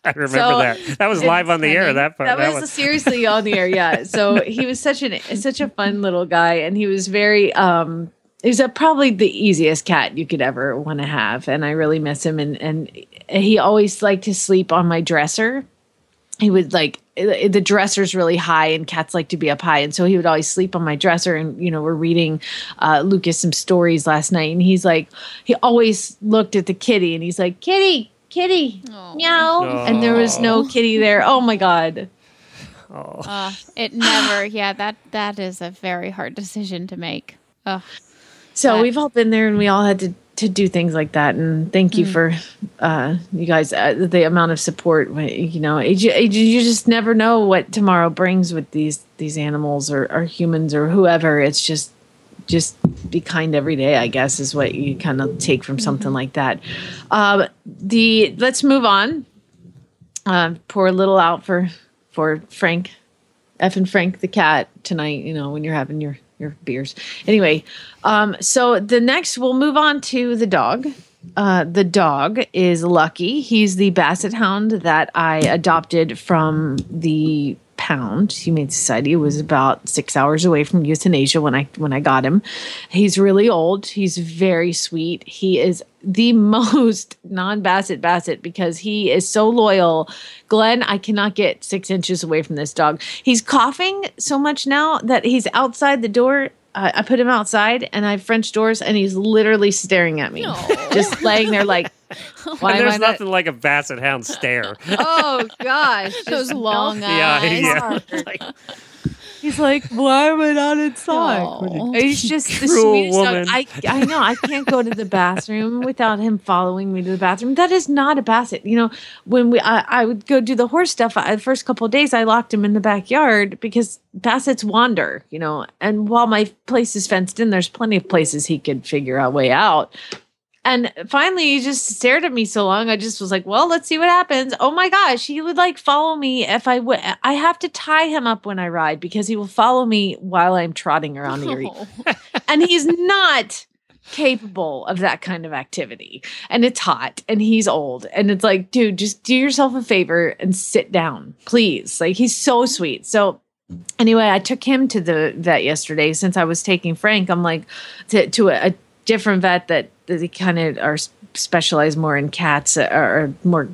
I remember So, that. That was live on the air. That part. That, that was, was seriously on the air. Yeah. So he was such an such a fun little guy, and he was very. Um, he was a, probably the easiest cat you could ever want to have, and I really miss him. And and he always liked to sleep on my dresser. He would like the dresser's really high, and cats like to be up high, and so he would always sleep on my dresser. And you know, we're reading uh, Lucas some stories last night, and he's like, he always looked at the kitty, and he's like, "Kitty, kitty, meow," Aww. and there was no kitty there. Oh my god! Oh, Uh, it never. Yeah, that that is a very hard decision to make. Ugh. So But- we've all been there, and we all had to to do things like that. And thank you Mm. for uh, you guys, uh, the amount of support. You know, it, you, you just never know what tomorrow brings with these these animals or, or humans or whoever. It's just just be kind every day, I guess, is what you kind of take from something like that. Uh, the let's move on. Uh, pour a little out for for Frank, F and Frank the cat tonight. You know, when you're having your your beers. Anyway, um, so the next we'll move on to the dog. Uh, the dog is Lucky. He's the Basset Hound that I adopted from the Pound Humane Society. It was about six hours away from euthanasia when I when I got him. He's really old. He's very sweet. He is the most non-Basset Basset because he is so loyal. Glenn, I cannot get six inches away from this dog. He's coughing so much now that he's outside the door. Uh, I put him outside and I have French doors and he's literally staring at me. Just laying there like, why and am there's I not- nothing like a Basset Hound stare. Oh gosh, Those just long melting. Yeah, eyes. yeah. Like, He's like, why am I not inside? Oh. He's just the Cruel sweetest dog. woman. I, I know. I can't go to the bathroom without him following me to the bathroom. That is not a Basset. You know, when we I, I would go do the horse stuff, I, the first couple of days I locked him in the backyard because Bassets wander, you know. And while my place is fenced in, there's plenty of places he could figure a way out. And finally, he just stared at me so long. I just was like, well, let's see what happens. Oh my gosh. He would like follow me if I would. I have to tie him up when I ride because he will follow me while I'm trotting around the area. And he's not capable of that kind of activity. And it's hot and he's old. And it's like, dude, just do yourself a favor and sit down, please. Like, he's so sweet. So anyway, I took him to the vet yesterday since I was taking Frank. I'm like, to, to a, a different vet that they kind of are specialized more in cats or, or more.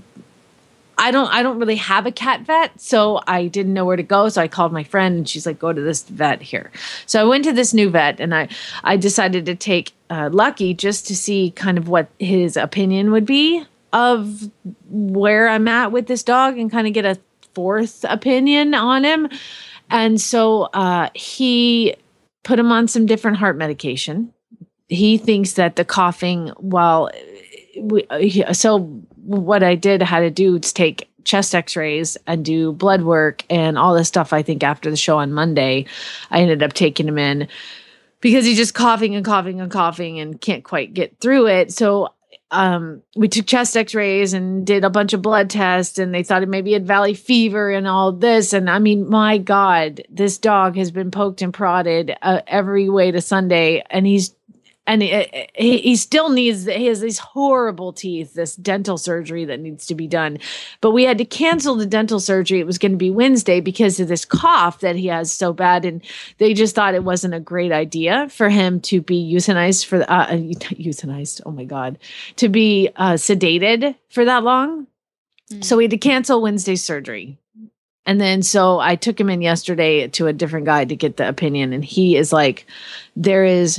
I don't, I don't really have a cat vet, so I didn't know where to go. So I called my friend and she's like, go to this vet here. So I went to this new vet and I, I decided to take uh, Lucky just to see kind of what his opinion would be of where I'm at with this dog and kind of get a fourth opinion on him. And so uh, he put him on some different heart medication. He thinks that the coughing, while we, so what I did had to do is take chest x-rays and do blood work and all this stuff. I think after the show on Monday, I ended up taking him in because he's just coughing and coughing and coughing and can't quite get through it. So um, we took chest x-rays and did a bunch of blood tests and they thought it maybe had valley fever and all this. And I mean, my God, this dog has been poked and prodded uh, every way to Sunday and he's And he, he he still needs, he has these horrible teeth, this dental surgery that needs to be done. But we had to cancel the dental surgery. It was going to be Wednesday because of this cough that he has so bad. And they just thought it wasn't a great idea for him to be euthanized for, uh, euthanized, oh my God, to be uh, sedated for that long. Mm. So we had to cancel Wednesday's surgery. And then so I took him in yesterday to a different guy to get the opinion. And he is like, there is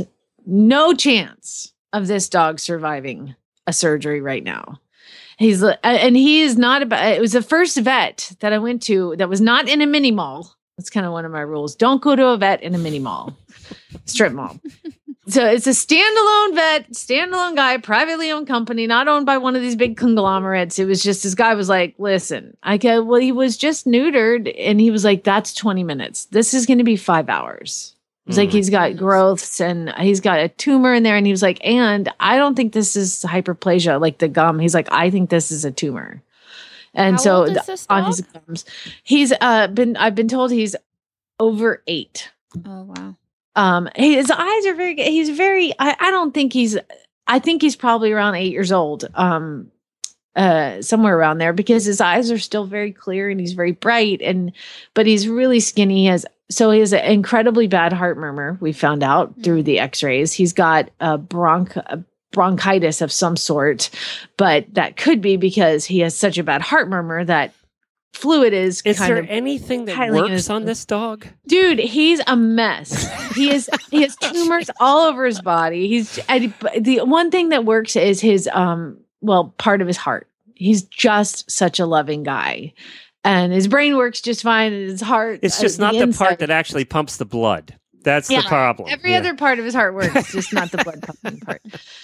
no chance of this dog surviving a surgery right now. He's and he is not about. It was the first vet that I went to that was not in a mini mall. That's kind of one of my rules. Don't go to a vet in a mini mall, strip mall. So it's a standalone vet, standalone guy, privately owned company, not owned by one of these big conglomerates. It was just this guy was like, listen, I get, well, he was just neutered. And he was like, that's twenty minutes. This is going to be five hours. It's like he's got growths and he's got a tumor in there. And he was like, and I don't think this is hyperplasia, like the gum. He's like, I think this is a tumor. And How so old is this on his dog? gums, he's uh, been, I've been told he's over eight. Oh, wow. Um, his eyes are very, he's very, I, I don't think he's, I think he's probably around eight years old. Um, uh, somewhere around there, because his eyes are still very clear and he's very bright, and but he's really skinny. He has so he has an incredibly bad heart murmur. We found out mm-hmm. through the X-rays. He's got a bronch. A bronchitis of some sort, but that could be because he has such a bad heart murmur that fluid is Is kind there of anything that piling in works his- on this dog? Dude, he's a mess. He is he has tumors all over his body. He's and the one thing that works is his um well, part of his heart. He's just such a loving guy. And his brain works just fine, and his heart It's just uh, not the inside- part that actually pumps the blood. That's Yeah. the problem. Every Yeah. other part of his heart works, just not the blood pumping part.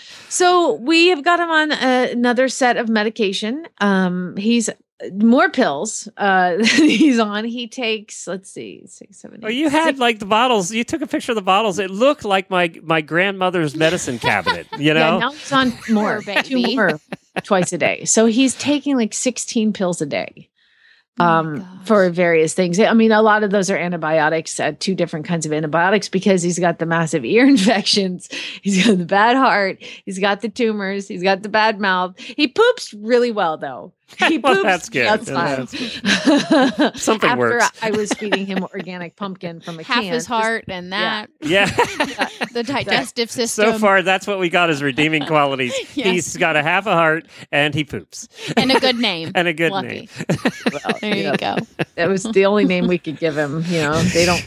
So we have got him on uh, another set of medication. Um, he's more pills. Uh, he's on. He takes, let's see, six, seven, eight. Oh, you had six- like the bottles. You took a picture of the bottles. It looked like my my grandmother's medicine cabinet. You know. Yeah, now he's on more, Poor two baby. more twice a day. So he's taking like sixteen pills a day. Um, for various things. I mean, a lot of those are antibiotics, uh, two different kinds of antibiotics, because he's got the massive ear infections. He's got the bad heart. He's got the tumors. He's got the bad mouth. He poops really well, though. He Well, poops that's good. just fine. That's Something After works. I was feeding him organic pumpkin from a Half can. his heart and that. Yeah. The digestive system. So far, that's what we got as redeeming qualities. Yes. He's got a half a heart and he poops. And a good name. And a good Lucky. name. There you go. That was the only name we could give him. You know, they don't.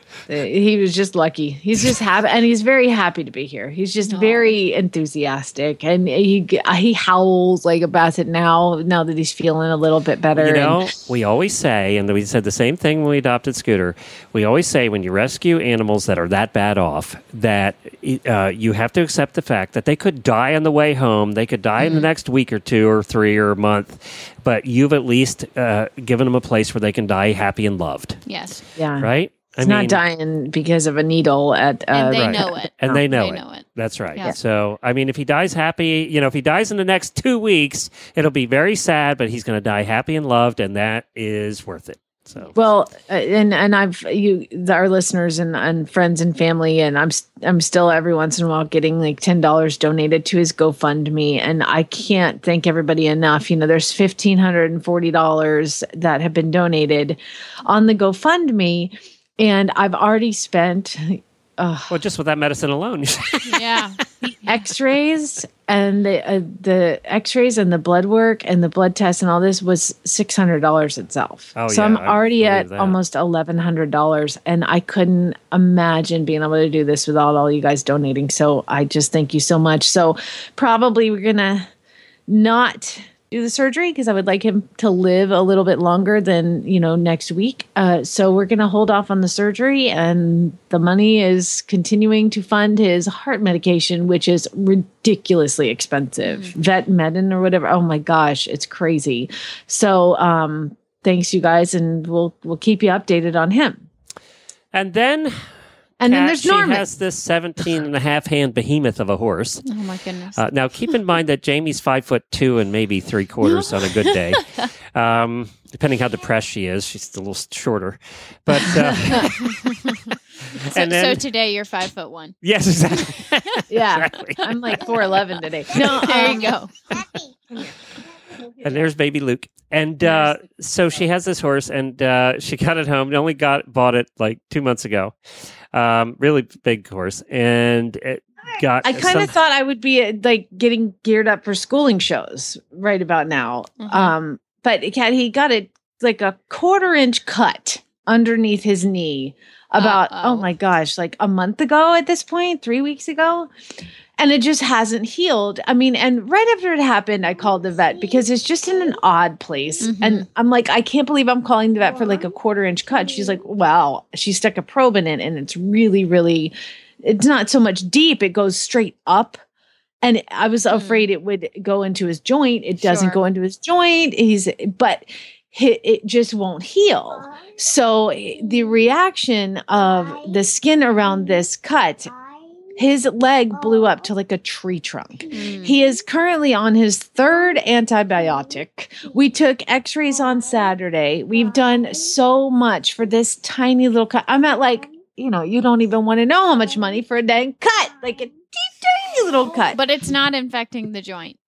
He was just lucky. He's just happy, and he's very happy to be here. He's just very enthusiastic, and he he howls like a basset now. Now that he's feeling a little bit better. You know, and, we always say, and we said the same thing when we adopted Scooter, we always say when you rescue animals that are that bad off, that uh, you have to accept the fact that they could die on the way home. They could die Mm-hmm. in the next week or two or three or a month, but you've at least uh, given them a place where they can die happy and loved. Yes. yeah, Right? He's not dying because of a needle at. Uh, And they Right. know it. And they know, They it. know it. That's right. Yeah. So, I mean, if he dies happy, you know, if he dies in the next two weeks, it'll be very sad, but he's going to die happy and loved, and that is worth it. So, Well, uh, and and I've you our listeners and, and friends and family, and I'm s- I'm still every once in a while getting like ten dollars donated to his GoFundMe, and I can't thank everybody enough. You know, there's fifteen hundred and forty dollars that have been donated on the GoFundMe, and I've already spent. Uh, well, just with that medicine alone. Yeah. X-rays and the uh, the X-rays and the blood work and the blood tests and all this was six hundred dollars itself. Oh, so yeah, I'm I already believe at that. almost eleven hundred dollars, and I couldn't imagine being able to do this without all you guys donating. So I just thank you so much. So probably we're gonna not do the surgery because I would like him to live a little bit longer than, you know, next week. Uh, so we're going to hold off on the surgery, and the money is continuing to fund his heart medication, which is ridiculously expensive. Mm-hmm. Vet Medin or whatever. Oh my gosh, it's crazy. So um, thanks you guys, and we'll we'll keep you updated on him. And then, And then Kat, there's she Norman. has this seventeen and a half hand behemoth of a horse. Oh my goodness. Uh, now, keep in mind that Jamie's five foot two and maybe three quarters on a good day, um, depending how depressed she is. She's a little shorter, but uh, so, and then- so today you're five foot one. yes, exactly. Yeah, Exactly. I'm like four eleven today. No, There um, you go. And there's baby Luke. And uh, so she has this horse, and uh, she got it home. Only got bought it like two months ago. Um, really big horse, and it got. I kind some- of thought I would be uh, like getting geared up for schooling shows right about now. Mm-hmm. Um, but it had, he got it like a quarter inch cut underneath his knee about, Uh-oh. oh my gosh, like a month ago at this point, three weeks ago. And it just hasn't healed. I mean, and right after it happened, I called the vet because it's just in an odd place. Mm-hmm. And I'm like, I can't believe I'm calling the vet for like a quarter inch cut. She's like, wow. She stuck a probe in it, and it's really, really, it's not so much deep. It goes straight up. And I was afraid it would go into his joint. It doesn't Sure. go into his joint. He's, but he- it just won't heal. So the reaction of the skin around this cut, his leg blew up to like a tree trunk. He is currently on his third antibiotic. We took x-rays on Saturday. We've done so much for this tiny little cut. I'm at like, you know, you don't even want to know how much money for a dang cut, like a deep, tiny little cut. But it's not infecting the joint.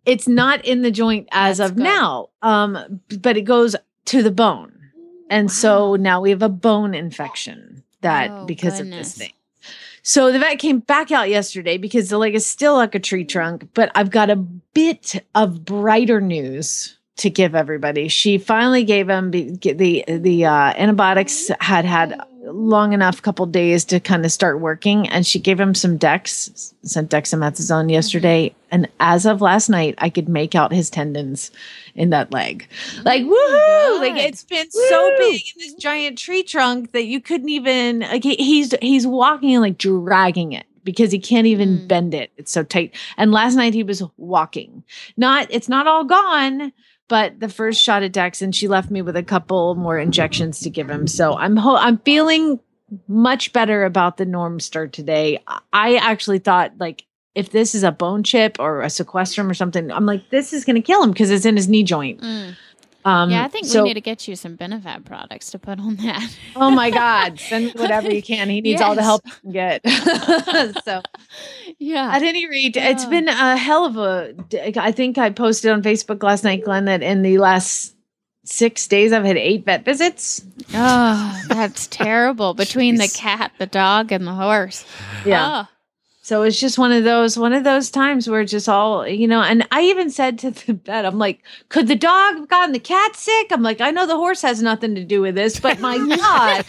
it's not in the joint as That's of good. now, um, but it goes to the bone. And so now we have a bone infection that Oh, because goodness. of this thing. So the vet came back out yesterday because the leg is still like a tree trunk, but I've got a bit of brighter news to give everybody. She finally gave him the the, the uh, antibiotics had had long enough, couple days to kind of start working, and she gave him some Dex, some dexamethasone yesterday. Mm-hmm. And as of last night, I could make out his tendons in that leg. Like, woohoo! Oh my Like God. it's been so big in this giant tree trunk that you couldn't even like he- he's he's walking and like dragging it because he can't even Mm. bend it. It's so tight. And last night he was walking. Not it's not all gone, but the first shot of Dex, and she left me with a couple more injections to give him. So I'm ho- I'm feeling much better about the Norm start today. I actually thought like if this is a bone chip or a sequestrum or something, I'm like this is going to kill him because it's in his knee joint. Mm. Um, Yeah, I think so- we need to get you some Benefab products to put on that. Oh my God, send me whatever you can. He needs all the Yes. help he can get. So Yeah. at any rate, it's Oh. been a hell of a. I think I posted on Facebook last night, Glenn, that in the last six days I've had eight vet visits. Oh, that's terrible. Between the cat, the dog, and the horse. Yeah. Oh. So it's just one of those one of those times where it's just all, you know, and I even said to the vet, I'm like, could the dog have gotten the cat sick? I'm like, I know the horse has nothing to do with this, but my God.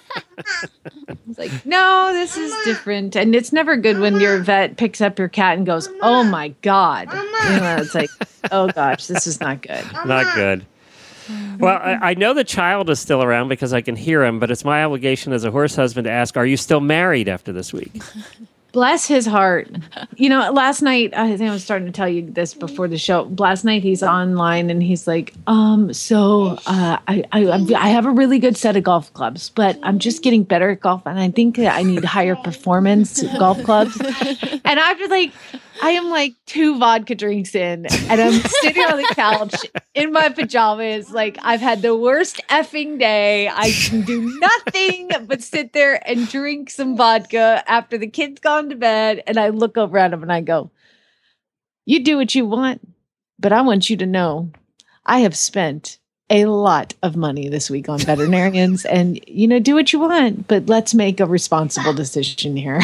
It's like, no, this is different. And it's never good when your vet picks up your cat and goes, oh my God. You know, it's like, oh gosh, this is not good. Not good. Well, I, I know the child is still around because I can hear him, but it's my obligation as a horse husband to ask, are you still married after this week? Bless his heart. You know, last night, I think I was starting to tell you this before the show. Last night, he's online and he's like, um, so uh, I, I, I have a really good set of golf clubs, but I'm just getting better at golf. And I think that I need higher performance golf clubs. And I'm just like, I am like two vodka drinks in and I'm sitting on the couch in my pajamas. Like I've had the worst effing day. I can do nothing but sit there and drink some vodka after the kids gone to bed. And I look over at him and I go, you do what you want, but I want you to know I have spent a lot of money this week on veterinarians and, you know, do what you want, but let's make a responsible decision here.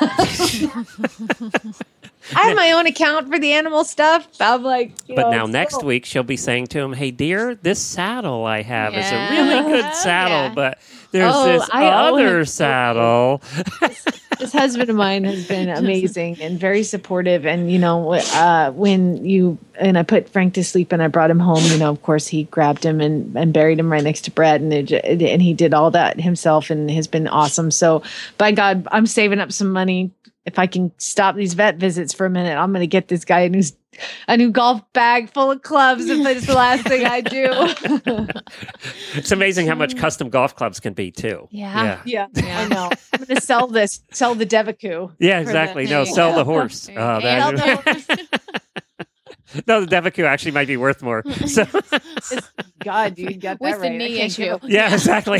I have my own account for the animal stuff. I'm like, you But know, now it's next still- week she'll be saying to him, "Hey dear, this saddle I have is a Yeah. really good saddle, Yeah. but there's Oh, this I owe other him. saddle." This husband of mine has been amazing and very supportive. And, you know, uh, when you, and I put Frank to sleep and I brought him home, you know, of course he grabbed him and, and buried him right next to Brett. And, it, and he did all that himself and has been awesome. So by God, I'm saving up some money. If I can stop these vet visits for a minute, I'm going to get this guy a new, a new golf bag full of clubs if it's the last thing I do. It's amazing how much custom golf clubs can be too. Yeah. Yeah. Yeah, I know. I'm going to sell this, sell the Devaku. Yeah, for the- exactly. There No, you sell go. the horse. Oh, Sell that, the horse. no, the Devaku actually might be worth more. So, God, you got that With the right. I knee can't give issue. up- yeah, exactly.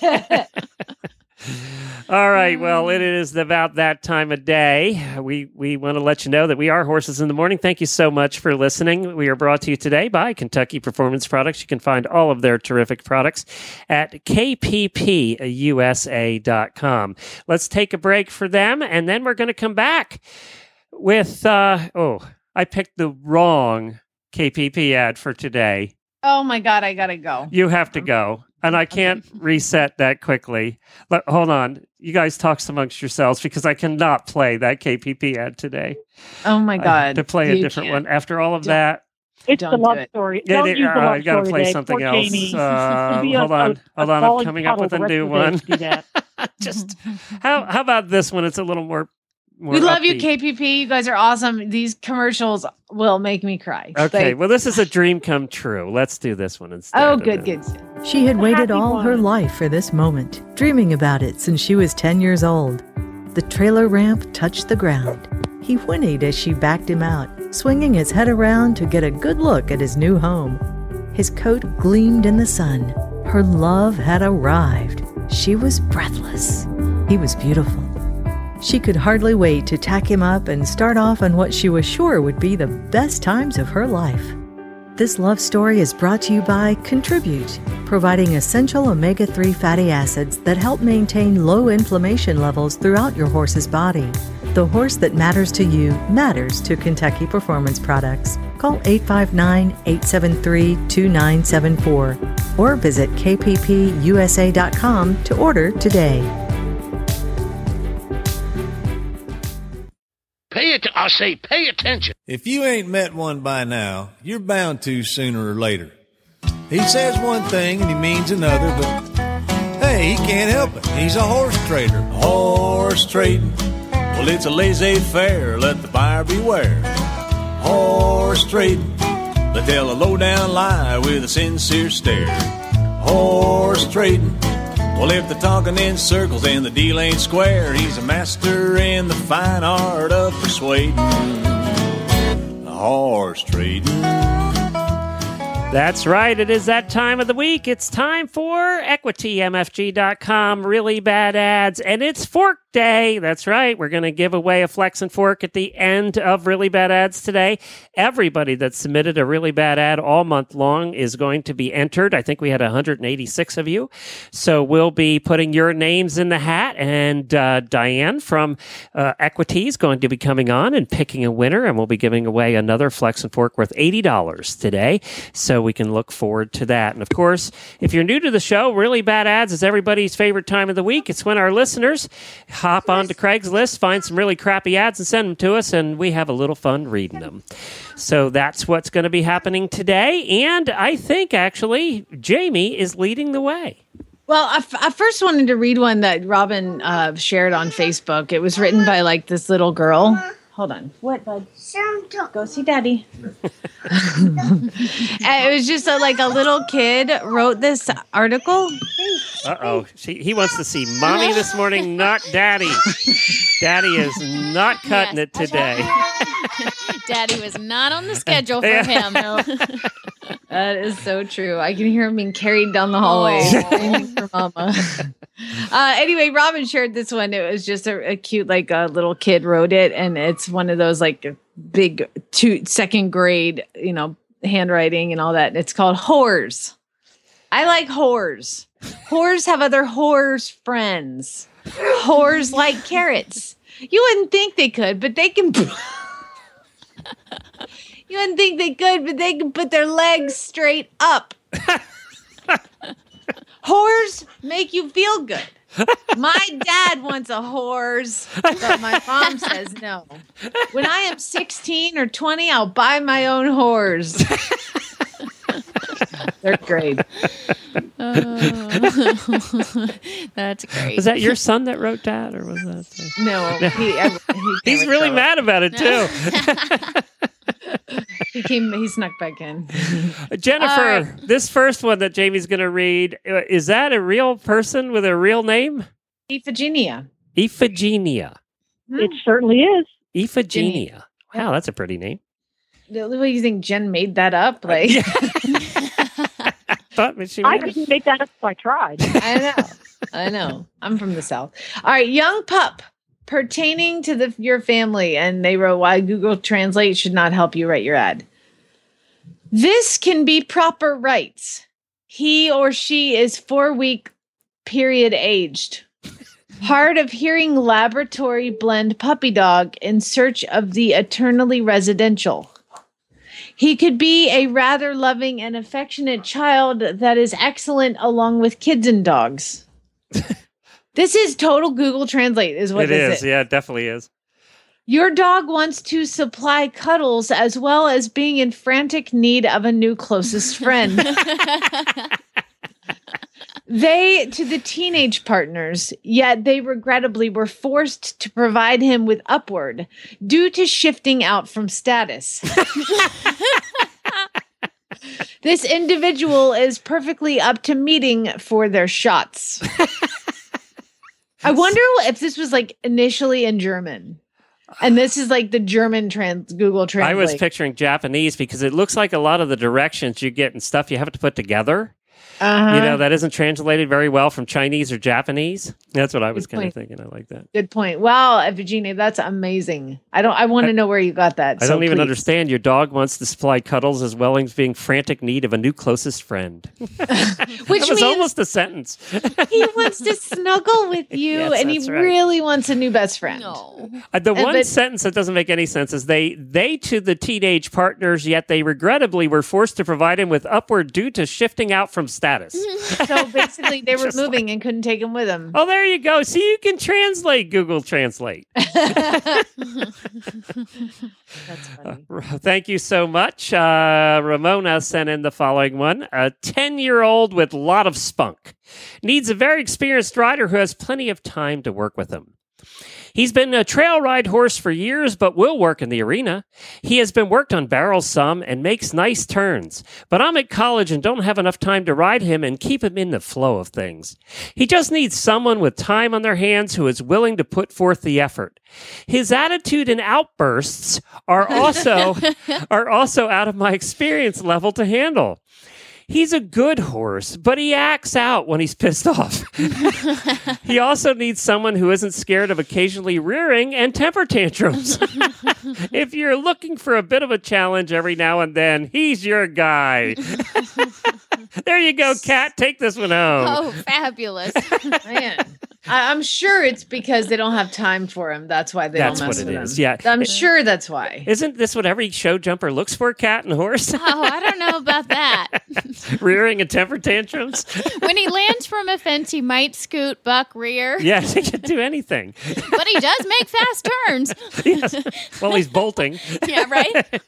All right. Well, it is about that time of day. We we want to let you know that we are Horses in the Morning. Thank you so much for listening. We are brought to you today by Kentucky Performance Products. You can find all of their terrific products at K P P U S A dot com. Let's take a break for them, and then we're going to come back with, uh, oh, I picked the wrong K P P ad for today. Oh my God, I gotta go. You have to go. And I can't reset that quickly. But hold on. You guys talk amongst yourselves because I cannot play that K P P ad today. Oh my I God. have to play a You different can't. one. After all of Don't- that, It's Don't the do love it. story. yeah, Don't yeah, use the uh, love I got to story play today. something Poor else. Jamie. Uh, Be a- hold on. a- Hold a on. I'm falling coming up puddle with a the rest new of the day one. to do that. Just how how about this one? It's a little more. more We love you, upbeat. K P P. You guys are awesome. These commercials will make me cry. Okay, Like, well, this is a dream come true. Let's do this one instead. oh, of good, the- good. She had waited Happy all her one. life for this moment, dreaming about it since she was ten years old. The trailer ramp touched the ground. He whinnied as she backed him out, swinging his head around to get a good look at his new home. His coat gleamed in the sun. Her love had arrived. She was breathless. He was beautiful. She could hardly wait to tack him up and start off on what she was sure would be the best times of her life. This love story is brought to you by Contribute, providing essential omega three fatty acids that help maintain low inflammation levels throughout your horse's body. The horse that matters to you matters to Kentucky Performance Products. Call eight five nine, eight seven three, two nine seven four or visit k p p u s a dot com to order today. Pay it. I say, pay attention. If you ain't met one by now, you're bound to sooner or later. He says one thing and he means another, but hey, he can't help it. He's a horse trader. Horse trading. Well, it's a laissez-faire. Let the buyer beware. Horse trading. They tell a low-down lie with a sincere stare. Horse trading. Well, if they're talking in circles and the deal ain't square, he's a master in the fine art of persuading. Horse trading. That's right. It is that time of the week. It's time for Equity M F G dot com, really bad ads, and it's Fork Day. That's right. We're going to give away a Flex and Fork at the end of Really Bad Ads today. Everybody that submitted a really bad ad all month long is going to be entered. I think we had one hundred eighty-six of you. So we'll be putting your names in the hat, and uh, Diane from uh, Equity is going to be coming on and picking a winner, and we'll be giving away another Flex and Fork worth eighty dollars today. So we can look forward to that. And of course, if you're new to the show, Really Bad Ads is everybody's favorite time of the week. It's when our listeners hop onto Craigslist, find some really crappy ads and send them to us, and we have a little fun reading them. So that's what's going to be happening today. And I think, actually, Jamie is leading the way. Well, I, f- I first wanted to read one that Robin uh, shared on Facebook. It was written by, like, this little girl. Hold on. What, bud? Go see Daddy. And it was just a, like a little kid wrote this article. Uh-oh. She, he wants to see Mommy this morning, not Daddy. Daddy is not cutting yes. it today. Daddy was not on the schedule for him. That is so true. I can hear him being carried down the hallway. For Mama. Uh, anyway, Robin shared this one. It was just a, a cute, like a little kid wrote it, and it's one of those like big two second grade, you know, handwriting and all that. It's called Whores. I like whores. Whores have other whores friends. Whores like carrots. You wouldn't think they could, but they can. You wouldn't think they could, but they can put their legs straight up. Whores make you feel good. My dad wants a whores, but my mom says no. When I am sixteen or twenty, I'll buy my own whores. They're great. Oh, that's great. Was that your son that wrote that, or was that? The... No, he, he he's really mad about it too. He came. He snuck back in. Jennifer, uh, this first one that Jamie's going to read, is that a real person with a real name? Iphigenia. Iphigenia. It certainly is. Iphigenia. Wow, that's a pretty name. What do you think Jen made that up? Like, Thought she I couldn't make that up if I tried. I know. I know. I'm from the South. All right, young pup. Pertaining to the your family, and they wrote why Google Translate should not help you write your ad. This can be proper rights. He or she is four week period aged. Hard of hearing laboratory blend puppy dog in search of the eternally residential. He could be a rather loving and affectionate child that is excellent along with kids and dogs. This is total Google Translate is what it this is. is. Yeah, it definitely is. Your dog wants to supply cuddles as well as being in frantic need of a new closest friend. They to the teenage partners, yet they regrettably were forced to provide him with upward due to shifting out from status. This individual is perfectly up to meeting for their shots. I wonder if this was like initially in German. And this is like the German trans Google Translate. I was picturing Japanese because it looks like a lot of the directions you get and stuff you have to put together. Uh-huh. You know, that isn't translated very well from Chinese or Japanese. That's what I was Good kind of point. thinking. I like that. Good point. Wow, Virginia, that's amazing. I don't. I want to know where you got that. I so don't even please. understand. Your dog wants to supply cuddles as well as being frantic need of a new closest friend. Which that was means almost a sentence. he wants to snuggle with you, Yes, and he that's right. really wants a new best friend. No. Uh, the And one but- sentence that doesn't make any sense is they they to the teenage partners, yet they regrettably were forced to provide him with upward due to shifting out from status. So basically, they were Just moving and couldn't take him with them. Oh, there you go. See, you can translate Google Translate. That's funny. Uh, thank you so much. Uh, Ramona sent in the following one. A ten-year-old with a lot of spunk needs a very experienced rider who has plenty of time to work with him. He's been a trail ride horse for years, but will work in the arena. He has been worked on barrels some and makes nice turns. But I'm at college and don't have enough time to ride him and keep him in the flow of things. He just needs someone with time on their hands who is willing to put forth the effort. His attitude and outbursts are also are also out of my experience level to handle. He's a good horse, but he acts out when he's pissed off. He also needs someone who isn't scared of occasionally rearing and temper tantrums. If you're looking for a bit of a challenge every now and then, he's your guy. There you go, Kat. Take this one home. Oh, fabulous. Man, I, I'm sure it's because they don't have time for him. That's why they That's don't mess what it with is, him. yeah. I'm sure that's why. Isn't this what every show jumper looks for, cat and horse? Oh, I don't know about that. Rearing and temper tantrums? When he lands from a fence, he might scoot, buck, rear. Yes, he can do anything. But he does make fast turns. Yes. While he's bolting. Yeah, right?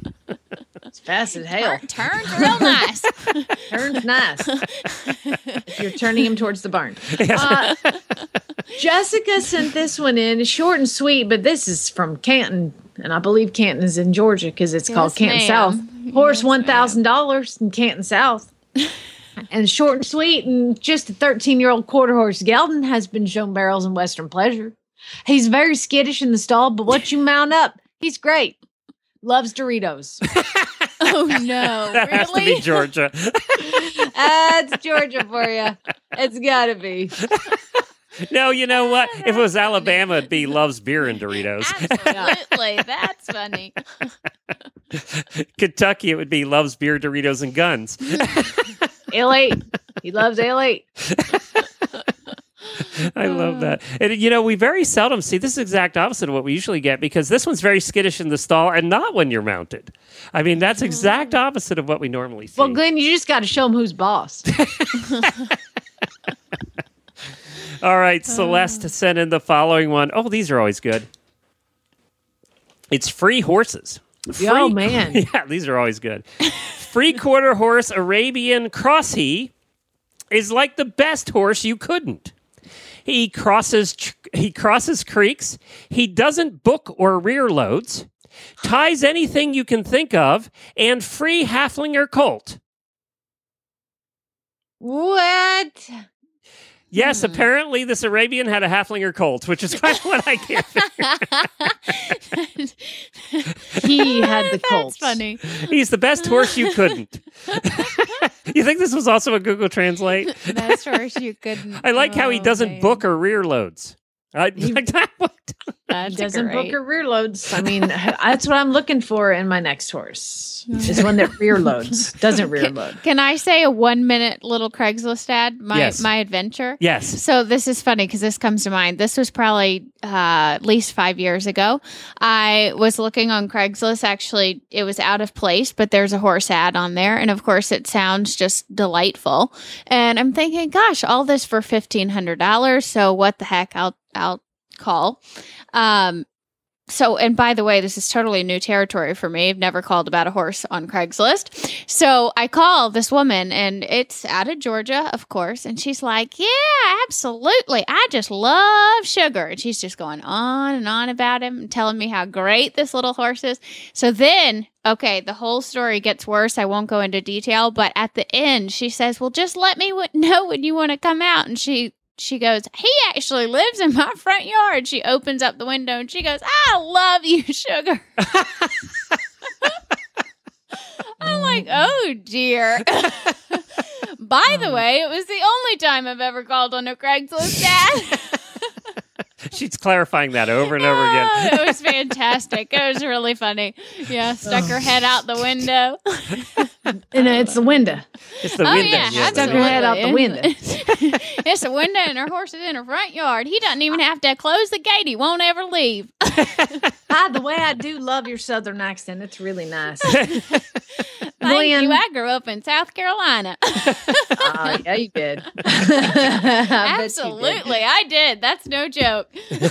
It's fast as hell. Turn, turns real nice. Turns nice. If you're turning him towards the barn. Uh, Jessica sent this one in, short and sweet, but this is from Canton, and I believe Canton is in Georgia because it's Yes, called Canton ma'am. South. Horse one thousand dollars in Canton South. And short and sweet, and just a thirteen-year-old quarter horse gelding has been shown barrels in Western Pleasure. He's very skittish in the stall, but what you mount up, he's great. Loves Doritos. Oh, no. That has to be Georgia. That's Georgia for you. It's got to be. No, you know what? If it was Alabama, it'd be loves beer and Doritos. Absolutely. That's funny. Kentucky, it would be loves beer, Doritos, and guns. Ale eight. He loves Ale eight. I love that. And, you know, we very seldom see this is exact opposite of what we usually get because this one's very skittish in the stall and not when you're mounted. I mean, that's exact opposite of what we normally see. Well, Glenn, you just got to show him who's boss. All right, Celeste sent in the following one. Oh, these are always good. It's free horses. Free, Oh, man. Yeah, these are always good. Free quarter horse Arabian Cross He is like the best horse you couldn't. He crosses he crosses creeks. He doesn't book or rear loads. Ties anything you can think of, and free Haflinger colt. What? Yes, apparently this Arabian had a Haflinger colt, which is kind of what I can't figure. He had the That's Colts. funny. He's the best horse you couldn't. You think this was also a Google Translate? Best horse you couldn't. I like how he Oh, doesn't man. book or rear loads. I, like that one. That's He doesn't great. book or rear loads. I mean, that's what I'm looking for in my next horse. Is one that rear loads. Doesn't rear load. Can I say a one minute little Craigslist ad? My Yes. my adventure. Yes. So this is funny because this comes to mind. This was probably uh, at least five years ago. I was looking on Craigslist. Actually, it was out of place, but there's a horse ad on there, and of course, it sounds just delightful. And I'm thinking, gosh, all this for fifteen hundred dollars. So what the heck? I'll I'll call. Um, So, and by the way, this is totally new territory for me. I've never called about a horse on Craigslist. So I call this woman, and it's out of Georgia, of course. And she's like, yeah, absolutely. I just love Sugar. And she's just going on and on about him and telling me how great this little horse is. So then, okay, the whole story gets worse. I won't go into detail. But at the end, she says, well, just let me w- know when you want to come out. And she She goes, he actually lives in my front yard. She opens up the window and she goes, I love you, Sugar. I'm like, oh, dear. By the way, it was the only time I've ever called on a Craigslist ad. She's clarifying that over and over again. Oh, it was fantastic. It was really funny. Yeah, stuck her head out the window. And it's the window. It's the oh, window. Yeah, Yeah, Stuck her head out the window. It's a window and her horse is in her front yard. He doesn't even have to close the gate. He won't ever leave. Ah, the way I do love your Southern accent. It's really nice. Thank you. I grew up in South Carolina. Oh, yeah, you did. Absolutely, I did. That's no joke.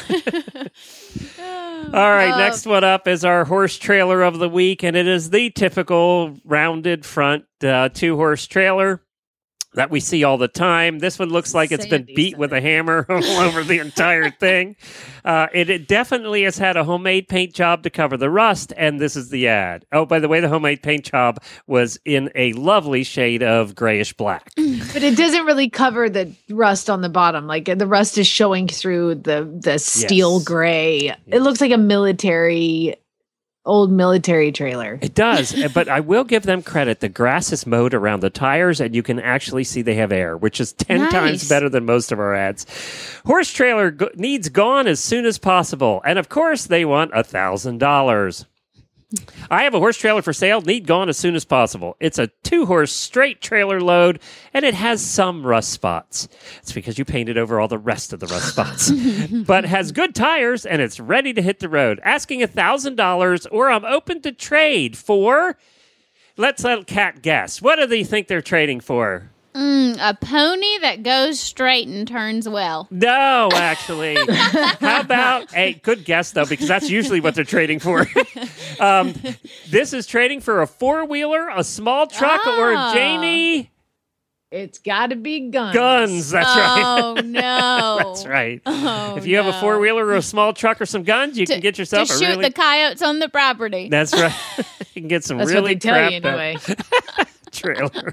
All right, Oh. next one up is our horse trailer of the week, and it is the typical rounded front uh, two-horse trailer that we see all the time. This one looks like it's been beat with a hammer all over the entire thing. Uh, it, it definitely has had a homemade paint job to cover the rust, and this is the ad. Oh, by the way, the homemade paint job was in a lovely shade of grayish black. But it doesn't really cover the rust on the bottom. Like the rust is showing through the the steel Yes. gray. It looks like a military, old military trailer. It does, but I will give them credit. The grass is mowed around the tires, and you can actually see they have air, which is ten Nice. times better than most of our ads. Horse trailer go- needs gone as soon as possible, and of course, they want a thousand dollars. I have a horse trailer for sale, need gone as soon as possible. It's a two-horse straight trailer load, and it has some rust spots. It's because you painted over all the rest of the rust spots. But has good tires, and it's ready to hit the road. Asking one thousand dollars, or I'm open to trade for... Let's let Kat guess. What do they think they're trading for? Mm, a pony that goes straight and turns well. No, actually. How about a good guess, though, because that's usually what they're trading for. um, this is trading for a four-wheeler, a small truck, Oh. or Jamie. It's got to be guns. Guns, that's right. Oh, no. That's right. Oh, if you have a no. four-wheeler or a small truck or some guns, you To- can get yourself to a shoot really... the coyotes on the property. That's right. You can get some That's really what they tell you crapped up anyway. trailer.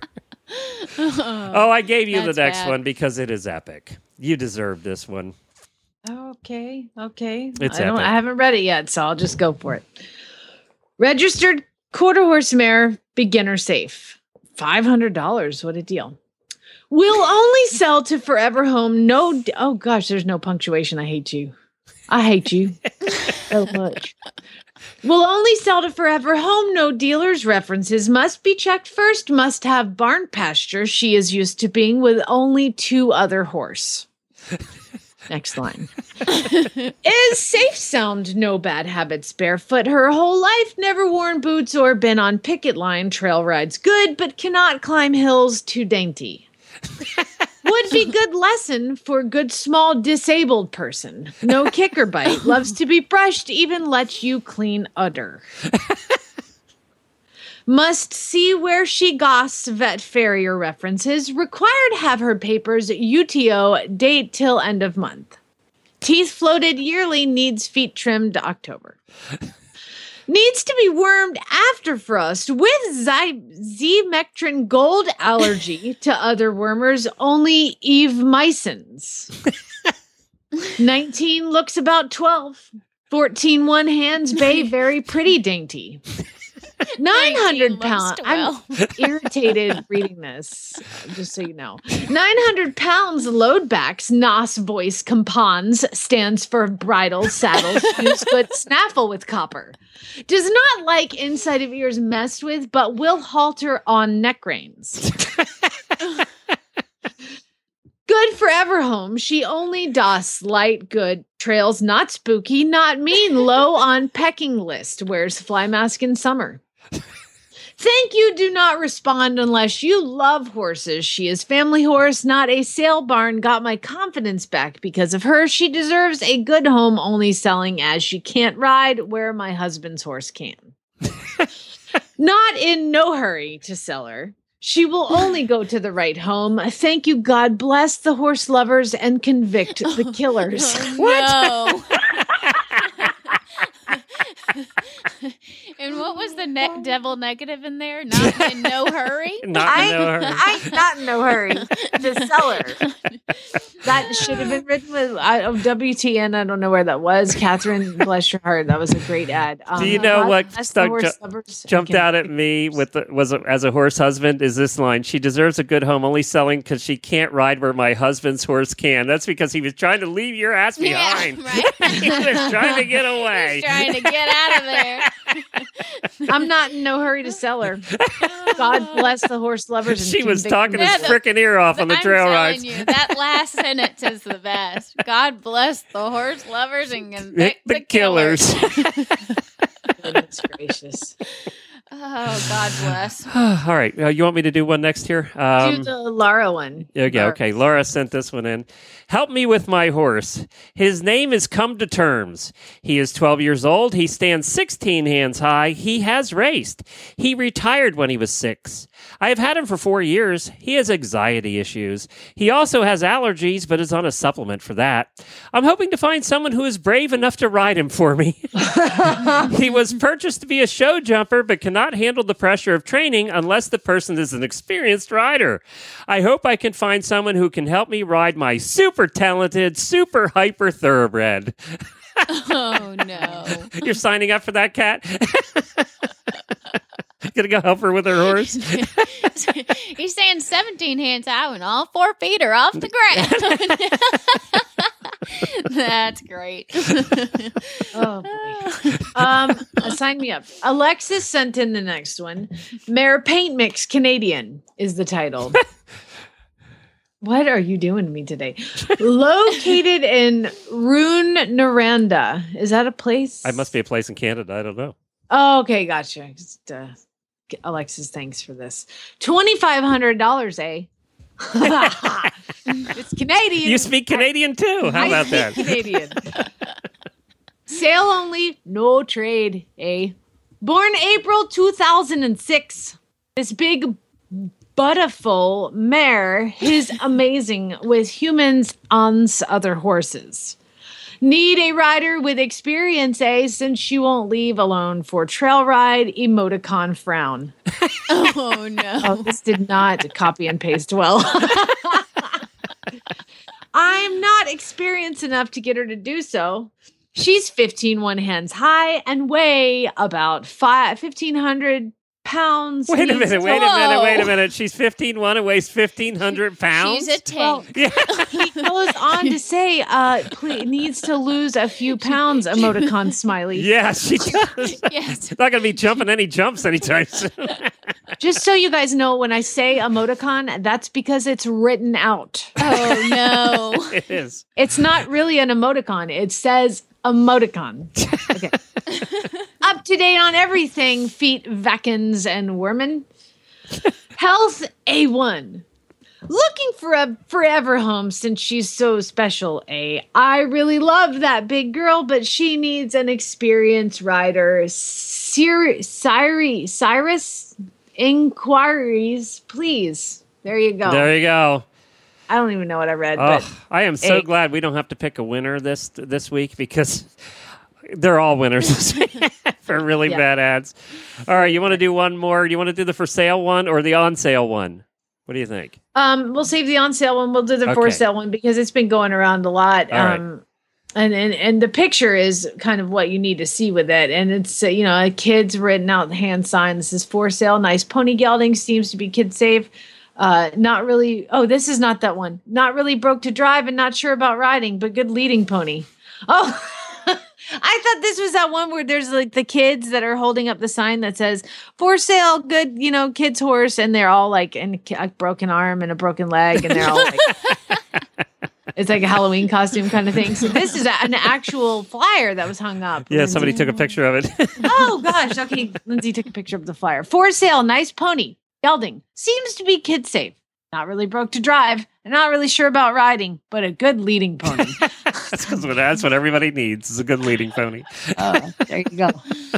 Oh, I gave you the That's next bad. one because it is epic. You deserve this one. Okay, okay. It's I, don't, epic. I haven't read it yet, so I'll just go for it. Registered quarter horse mare, beginner safe. five hundred dollars. What a deal. Will only sell to Forever Home. No, d- oh gosh, there's no punctuation. I hate you. I hate you so much. Will only sell to Forever Home. No dealers. References must be checked first. Must have barn pasture. She is used to being with only two other horse. Next line. Is safe sound, no bad habits, barefoot her whole life, never worn boots or been on picket line, trail rides good, but cannot climb hills too dainty. Would be good lesson for good small disabled person. No kick or bite, loves to be brushed, even lets you clean udder. Must see where she goss, vet farrier references. Required have her papers, U T O, date till end of month. Teeth floated yearly, needs feet trimmed October. Needs to be wormed after frost with Zy- Z-Mectrin gold allergy to other wormers, only Eve Mysons. nineteen looks about twelve. fourteen one hands, bay very pretty dainty. nine hundred pounds. I'm irritated reading this, just so you know. nine hundred pounds load backs, N O S voice compons, stands for bridle, saddle, shoes, foot, snaffle with copper. Does not like inside of ears messed with, but will halter on neck reins. Good forever home. She only does light good. Trails not spooky, not mean. Low on pecking list. Wears fly mask in summer. Thank you. Do not respond unless you love horses. She is family horse, not a sale barn. Got my confidence back because of her. She deserves a good home, only selling as she can't ride where my husband's horse can. Not in no hurry to sell her. She will only go to the right home. Thank you. God bless the horse lovers and convict the killers. Oh, no. In what was the ne- devil negative in there? Not in no hurry? Not in I, no hurry. I'm not in no hurry. The seller. That should have been written with uh, W T N. I don't know where that was. Catherine, bless your heart. That was a great ad. Um, Do you know God what bless the stuck, horse ju- lovers. jumped Okay. out at me with the, was a, as a horse husband is this line: "She deserves a good home, only selling because she can't ride where my husband's horse can." That's because he was trying to leave your ass behind. Yeah, right? He was trying to get away. He's trying to get out of there. I'm not in no hurry to sell her. God bless the horse lovers. And She was convicted- talking his Yeah, the- freaking ear off on the I'm trail telling rides. you, that last sentence is the best. God bless the horse lovers and convict Vic the the killers. Goodness gracious. Oh, God bless. All right, uh, you want me to do one next here? Um, Do the Lara one. Okay, Laura. okay. Laura sent this one in. Help me with my horse. His name is Come to Terms. He is twelve years old. He stands sixteen hands high. He has raced. He retired when he was six. I have had him for four years. He has anxiety issues. He also has allergies, but is on a supplement for that. I'm hoping to find someone who is brave enough to ride him for me. He was purchased to be a show jumper, but cannot handle the pressure of training unless the person is an experienced rider. I hope I can find someone who can help me ride my super talented, super hyper thoroughbred. Oh, no. You're signing up for that, Cat? Gonna go help her with her horse? He's saying seventeen hands high and all four feet are off the ground. That's great. Oh, boy. Um, sign me up. Alexis sent in the next one. Mare Paint Mix Canadian is the title. What are you doing to me today? Located in Rune Naranda. Is that a place? I must be a place in Canada. I don't know. Oh, okay, gotcha. Just, uh, Alexis, thanks for this. twenty-five hundred dollars, eh? It's Canadian. You speak Canadian too. How I about speak that? Canadian. Sale only, no trade, eh? Born April two thousand six. This big butterful mare is amazing with humans on other horses. Need a rider with experience, eh? Since she won't leave alone for trail ride, emoticon frown. Oh, no. Oh, this did not copy and paste well. I'm not experienced enough to get her to do so. She's fifteen one hands high and weigh about five, fifteen hundred pounds. Wait a Needs- minute, wait a minute, wait a Whoa. minute. She's fifteen one and weighs fifteen hundred pounds? She's a tank. Yeah. He goes on to say, uh, please, needs to lose a few pounds, emoticon smiley. Yeah, she does. Yes. Not going to be jumping any jumps anytime soon. Just so you guys know, when I say emoticon, that's because it's written out. Oh, no. It is. It's not really an emoticon. It says emoticon. Okay. Up to date on everything, feet, vacuums, and wormin. Health A one. Looking for a forever home since she's so special, A. I really love that big girl, but she needs an experienced rider. Siri, Siri, Cyrus Inquiries, please. There you go. There you go. I don't even know what I read, Oh, but I am so A. glad we don't have to pick a winner this this week because they're all winners this week for really Yeah. bad ads. All right, you want to do one more? Do you want to do the for sale one or the on sale one? What do you think? Um, we'll save the on sale one. We'll do the for Okay. sale one because it's been going around a lot. All right. Um, and, and and the picture is kind of what you need to see with it. And it's uh, you know a kid's written out the hand sign. This is for sale. Nice pony gelding. Seems to be kid safe. Uh, not really. Oh, this is not that one. Not really broke to drive and not sure about riding, but good leading pony. Oh. I thought this was that one where there's like the kids that are holding up the sign that says for sale, good, you know, kid's horse. And they're all like in a broken arm and a broken leg. And they're all like, it's like a Halloween costume kind of thing. So this is a, an actual flyer that was hung up. Yeah, somebody took a picture of it. Oh gosh. Okay. Lindsay took a picture of the flyer. For sale, nice pony, gelding. Seems to be kid safe. Not really broke to drive. And not really sure about riding, but a good leading pony. That's because that's what everybody needs is a good leading pony. Oh, there you go.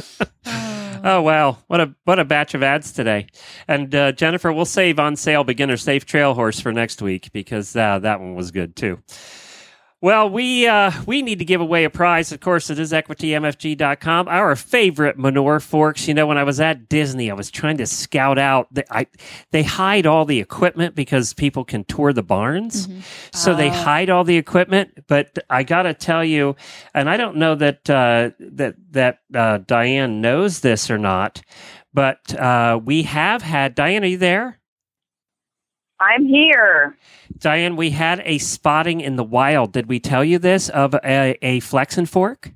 Oh wow, what a what a batch of ads today! And uh, Jennifer, we'll save on sale beginner safe trail horse for next week because uh, that one was good too. Well, we uh, we need to give away a prize. Of course, it is equity m f g dot com. Our favorite manure forks. You know, when I was at Disney, I was trying to scout out. The, I, they hide all the equipment because people can tour the barns. Mm-hmm. So uh. they hide all the equipment. But I got to tell you, and I don't know that uh, that that uh, Diane knows this or not, but uh, we have had. Diane, are you there? I'm here. Diane, we had a spotting in the wild. Did we tell you this of a, a flex and fork?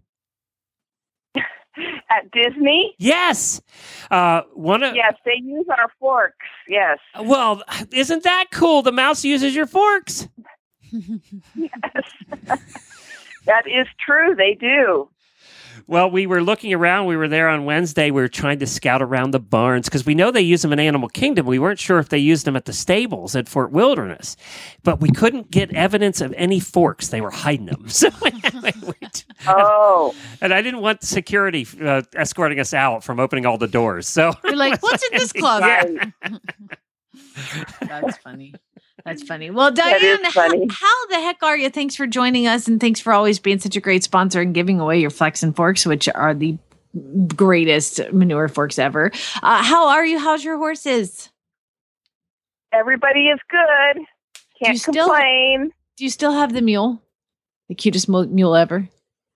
At Disney? Yes. Uh, one of, yes, they use our forks. Yes. Well, isn't that cool? The mouse uses your forks. Yes. That is true. They do. Well, we were looking around. We were there on Wednesday. We were trying to scout around the barns because we know they use them in Animal Kingdom. We weren't sure if they used them at the stables at Fort Wilderness, but we couldn't get evidence of any forks. They were hiding them. So, oh, and I didn't want security uh, escorting us out from opening all the doors. So you're like, "What's in this closet?" Yeah. That's funny. That's funny. Well, Diane, funny. How, how the heck are you? Thanks for joining us, and thanks for always being such a great sponsor and giving away your Flex and Forks, which are the greatest manure forks ever. Uh, how are you? How's your horses? Everybody is good. Can't do still, complain. Do you still have the mule? The cutest mule ever?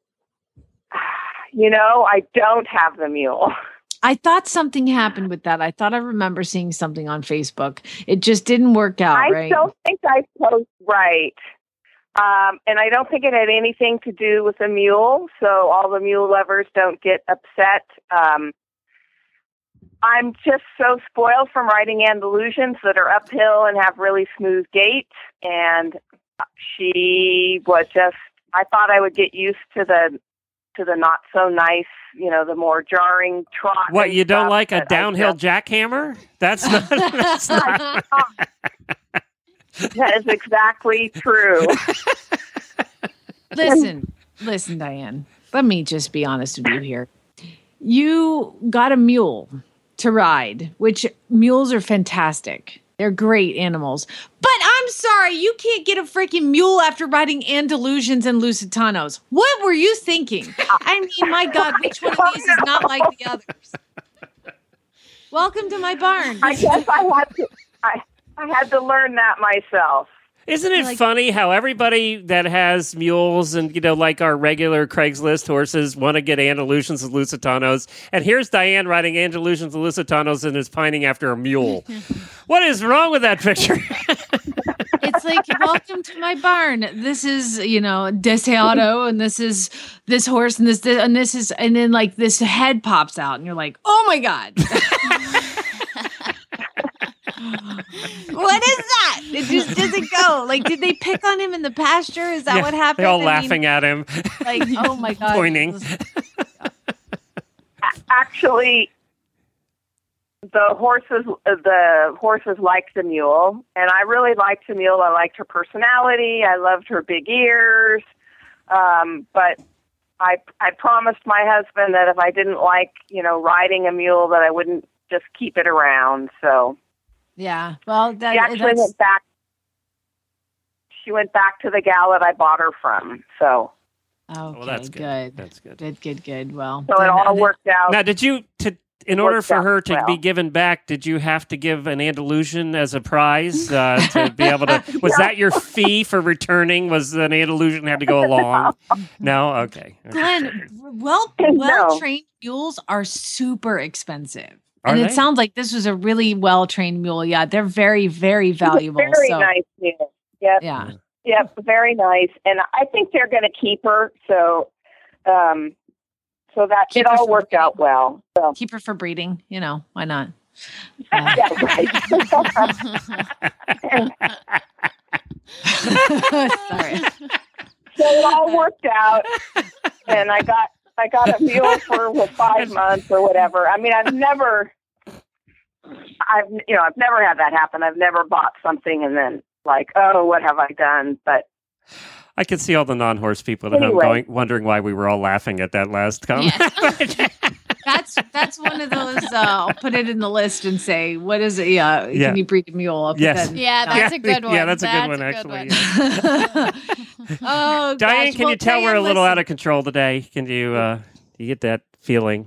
You know, I don't have the mule. I thought something happened with that. I thought I remember seeing something on Facebook. It just didn't work out, I right? I don't think I posted right. Um, and I don't think it had anything to do with the mule, so all the mule lovers don't get upset. Um, I'm just so spoiled from riding Andalusians that are uphill and have really smooth gait, and she was just, I thought I would get used to the to the not so nice, you know, the more jarring trot. What, you don't stuff, like a downhill just, jackhammer? That's not. That's not. That is exactly true. Listen, listen, Diane. Let me just be honest with you here. You got a mule to ride, which mules are fantastic. They're great animals. But I'm sorry, you can't get a freaking mule after riding Andalusians and Lusitanos. What were you thinking? I mean, my God, which one of these is not like the others? Welcome to my barn. I guess I had to, I, I had to learn that myself. Isn't it like, funny how everybody that has mules and, you know, like our regular Craigslist horses want to get Andalusians and Lusitanos? And here's Diane riding Andalusians and Lusitanos and is pining after a mule. What is wrong with that picture? It's like, welcome to my barn. This is, you know, Deseado, and this is this horse, and this, this, and this is, and then like this head pops out, and you're like, oh my God. What is that? It just doesn't go. Like, did they pick on him in the pasture? Is that yeah, what happened? They're all I laughing mean, at him. Like, oh my God. Pointing. Actually, the horses, the horses liked the mule, and I really liked the mule. I liked her personality. I loved her big ears. Um, but I, I promised my husband that if I didn't like, you know, riding a mule, that I wouldn't just keep it around. So. Yeah, well, that, she actually that's... went back. She went back to the gal that I bought her from. So, okay, well, that's good. good. That's good. Good, good, good. Well, so it all worked out. Now, did you to in order for her to well. be given back? Did you have to give an Andalusian as a prize uh, to be able to? Was that your fee for returning? Was an Andalusian had to go along? No, okay. Glenn, well, well trained mules are super expensive. Are and they? It sounds like this was a really well-trained mule. Yeah, they're very, very valuable. Very so. nice mule. Yep. Yeah. Yep, very nice. And I think they're going to keep her. So, um, so that keep it all worked breeding. out well. So. Keep her for breeding. You know, why not? Uh, yeah, right. Sorry. So it all worked out, and I got. I got a mule for what, five months or whatever. I mean, I've never, I've you know, I've never had that happen. I've never bought something and then like, oh, what have I done? But I could see all the non-horse people at anyway. home going, wondering why we were all laughing at that last comment. Yeah. That's that's one of those. Uh, I'll put it in the list and say, "What is it? Yeah, Yeah. can you breed a mule?" I'll put Yes. that in- Yeah, that's a good one. Yeah, that's a good one, a actually. Oh, Diane, gosh. can Well, you tell we're a Diane, little listen. out of control today? Can you uh, you get that feeling?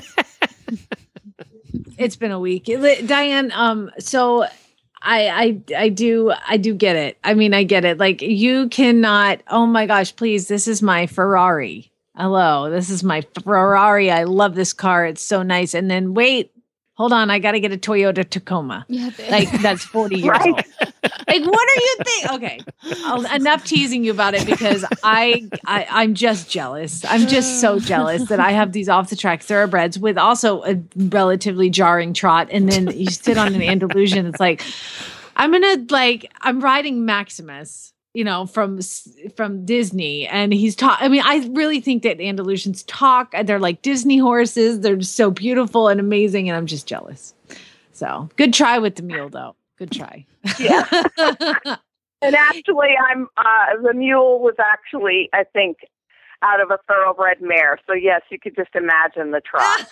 It's been a week, Li- Diane. Um, so I, I, I do, I do get it. I mean, I get it. Like you cannot. Oh my gosh, please! This is my Ferrari. Hello, this is my Ferrari. I love this car. It's so nice. And then wait, hold on. I got to get a Toyota Tacoma. Yeah, Like that's forty years Right. old. Like, what are you thinking? Okay, I'll, enough teasing you about it because I, I, I'm just jealous. I'm just so jealous that I have these off the track thoroughbreds with also a relatively jarring trot, and then you sit on an Andalusian. It's like I'm gonna like I'm riding Maximus, you know, from from Disney, and he's talk. I mean, I really think that Andalusians talk. They're like Disney horses. They're just so beautiful and amazing, and I'm just jealous. So good try with the mule, though. Good try. Yeah. And actually, I'm uh, the mule was actually, I think, out of a thoroughbred mare. So yes, you could just imagine the trot.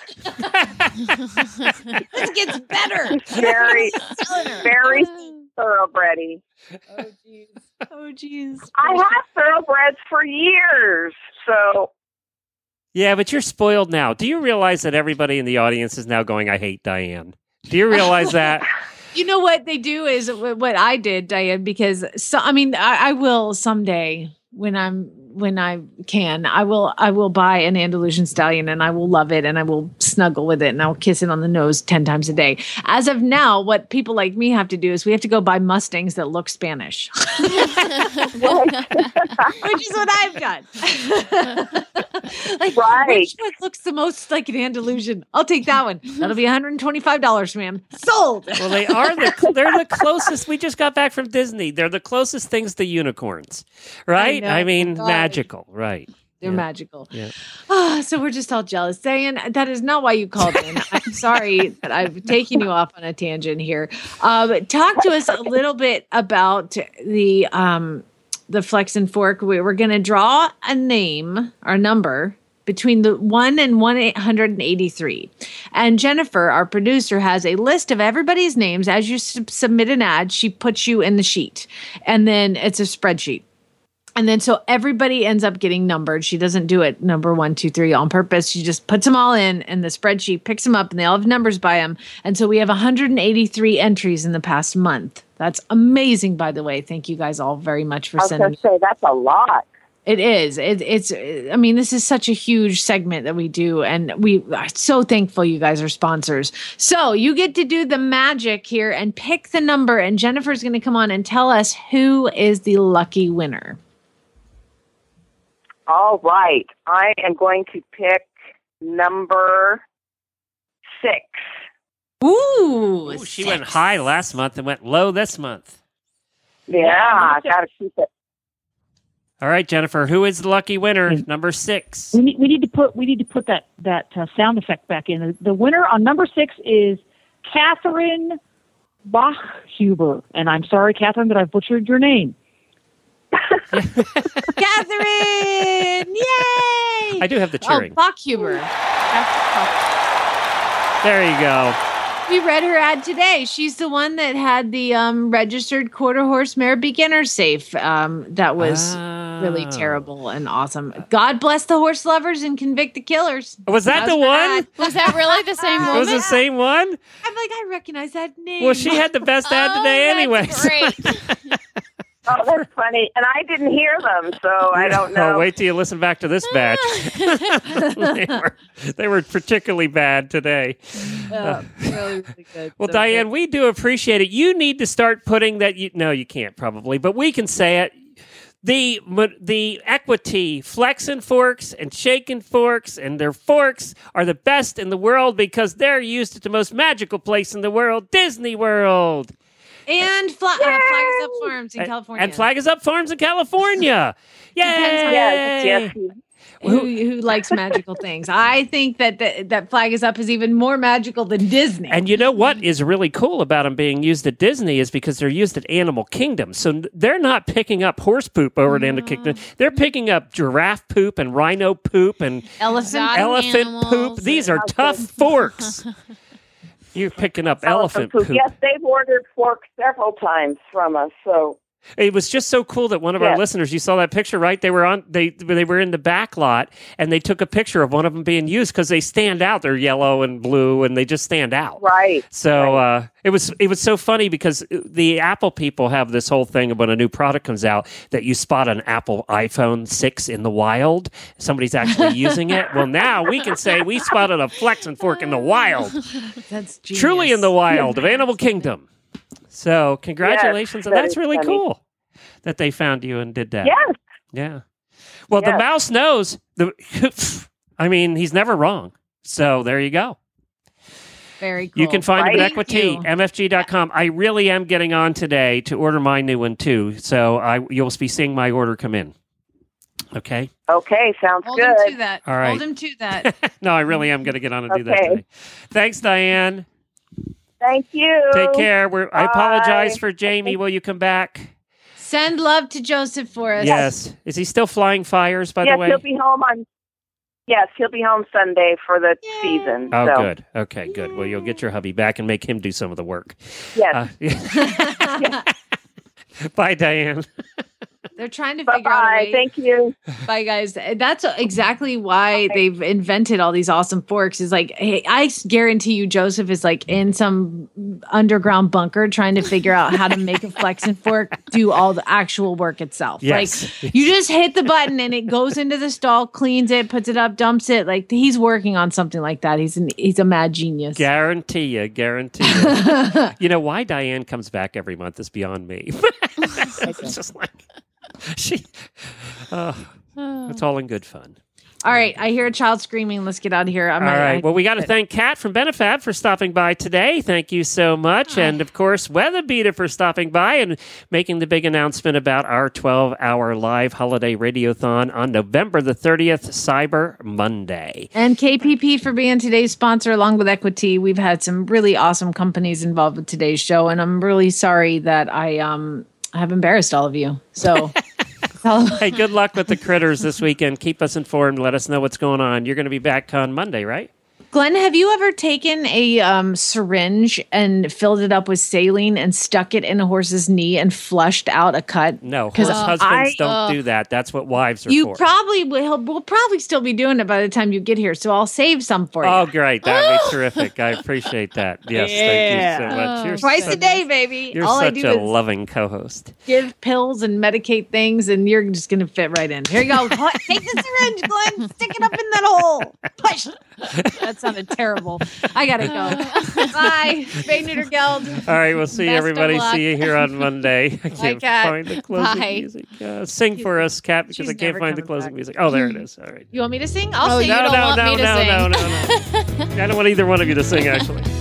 This gets better. very, very thoroughbredy. Oh jeez. Oh jeez. I have thoroughbreds for years, so Yeah, but you're spoiled now. Do you realize that everybody in the audience is now going, I hate Diane? Do you realize that? You know what they do is wh- what I did, Diane, because so, I mean, I, I will someday when I'm when I can, I will I will buy an Andalusian stallion and I will love it and I will snuggle with it and I'll kiss it on the nose ten times a day. As of now, what people like me have to do is we have to go buy Mustangs that look Spanish, which is what I've done. Like, Right. which one looks the most like an Andalusian? I'll take that one. That'll be one hundred twenty-five dollars, ma'am. Sold. Well, they are the they're the closest. We just got back from Disney. They're the closest things to unicorns, right? know. I, mean, God. magical, right? They're Yeah. magical. Yeah. Ah, so we're just all jealous. Diane, that is not why you called in. I'm sorry that I've taken you off on a tangent here. Um, talk to us a little bit about the um, the Flex and Fork. We were going to draw a name or number between the one and one eight hundred eighty-three. And Jennifer, our producer, has a list of everybody's names. As you sub- submit an ad, she puts you in the sheet. And then it's a spreadsheet. And then so everybody ends up getting numbered. She doesn't do it number one, two, three on purpose. She just puts them all in and the spreadsheet picks them up and they all have numbers by them. And so we have one hundred eighty-three entries in the past month. That's amazing, by the way. Thank you guys all very much for I was sending. going to say that's a lot. It is. It, it's, I mean, this is such a huge segment that we do. And we are so thankful you guys are sponsors. So you get to do the magic here and pick the number. And Jennifer's going to come on and tell us who is the lucky winner. All right. I am going to pick number six. Ooh, Ooh, she went high last month and went low this month. Yeah, I got to keep it. All right, Jennifer, who is the lucky winner? Number six. We need, we need to put we need to put that that uh, sound effect back in. The, the winner on number six is Catherine Bachhuber, and I'm sorry, Catherine, that I butchered your name. Catherine! Yay! I do have the cheering. Oh, Bachhuber. There you go. We read her ad today. She's the one that had the um, registered quarter horse mare beginner safe. Um, that was really terrible and awesome. God bless the horse lovers and convict the killers. Was that the one? Was that really the same woman? Was it the same one? I'm like, I recognize that name. Well, she had the best ad today anyway. Oh, that's funny. And I didn't hear them, so I don't know. Oh, wait till you listen back to this batch. they, were, they were particularly bad today. Yeah, really, really good. Well, So Diane, good. we do appreciate it. You need to start putting that. You, no, you can't probably, but we can say it. The the equity Flex and Forks and Shaken Forks and their forks are the best in the world because they're used at the most magical place in the world, Disney World. And Fla- uh, Flags Up Farms in And- California. And Flag is Up Farms in California. Yay! Yes, yes. who, who likes magical things. I think that the, that Flag is Up is even more magical than Disney. And you know what is really cool about them being used at Disney is because they're used at Animal Kingdom. So they're not picking up horse poop over at Animal Kingdom. They're picking up giraffe poop and rhino poop and elephant, elephant poop. These are tough forks. You're picking up elephant, elephant poop. Yes, they've ordered forks several times from us. So it was just so cool that one of yes. our listeners, you saw that picture, right? They were on they they were in the back lot and they took a picture of one of them being used because they stand out. They're yellow and blue and they just stand out. Right. So right. Uh, it was it was so funny because the Apple people have this whole thing of when a new product comes out that you spot an Apple iPhone six in the wild. Somebody's actually using it. Well, now we can say we spotted a Flex and Fork in the wild. That's genius. Truly in the wild of Animal Kingdom. So congratulations. Yes, and that that's really funny. cool that they found you and did that. Yes. Yeah. Well, yes. the mouse knows. The, I mean, he's never wrong. So there you go. Very cool. You can find right? him at Equity, M F G dot com. I really am getting on today to order my new one too. So I you'll be seeing my order come in. Okay. Okay, sounds Hold good. Hold him to that. All right. Hold him to that. No, I really am going to get on and do okay. that today. Thanks, Diane. Thank you. Take care. We're, I apologize for Jamie. Will you come back? Send love to Joseph for us. Yes. Is he still flying fires, by yes, the way? Yes, he'll be home on. Yes, he'll be home Sunday for the Yay. season. Oh, so. good. Okay, good. Well, you'll get your hubby back and make him do some of the work. Yes. Uh, yeah. Bye, Diane. They're trying to Bye-bye. figure out a way. Thank you. Bye, guys. That's exactly why they've invented all these awesome forks. Is like, hey, I guarantee you, Joseph is like in some underground bunker trying to figure out how to make a Flex and Fork do all the actual work itself. Yes. Like, you just hit the button and it goes into the stall, cleans it, puts it up, dumps it. Like, he's working on something like that. He's an, he's a mad genius. Guarantee you, guarantee you. You know why Diane comes back every month is beyond me. It's just like. She, uh, it's all in good fun. All right, I hear a child screaming. Let's get out of here. I'm all not, right. I, well, we got to thank Kat from Benefab for stopping by today. Thank you so much. Hi. And, of course, Weather Beater for stopping by and making the big announcement about our twelve-hour live holiday radiothon on November the thirtieth, Cyber Monday. And K P P for being today's sponsor along with Equity. We've had some really awesome companies involved with today's show, and I'm really sorry that I um I have embarrassed all of you. So... Hey, good luck with the critters this weekend. Keep us informed. Let us know what's going on. You're going to be back on Monday, right? Glenn, have you ever taken a um, syringe and filled it up with saline and stuck it in a horse's knee and flushed out a cut? No, horse uh, husbands I, don't uh, do that. That's what wives are you for. You probably will. We'll probably still be doing it by the time you get here, so I'll save some for you. Oh, great. That would be terrific. I appreciate that. Yes, yeah. thank you so much. You're Twice such, a day, baby. You're All such I do a is loving co-host. Give pills and medicate things, and you're just going to fit right in. Here you go. Take the syringe, Glenn. Stick it up in that hole. Push. That sounded terrible. I gotta go. Bye. Spay Neuter Guild. All right, we'll see Best everybody. See you here on Monday. I can't Bye, find the closing Bye. music. Uh, sing for us, Kat, because She's I can't find the closing back. music. Oh, there it is. All right. You want me to sing? I'll oh, sing. You no, don't no, want no, me to no, sing. no, no, no. I don't want either one of you to sing, actually.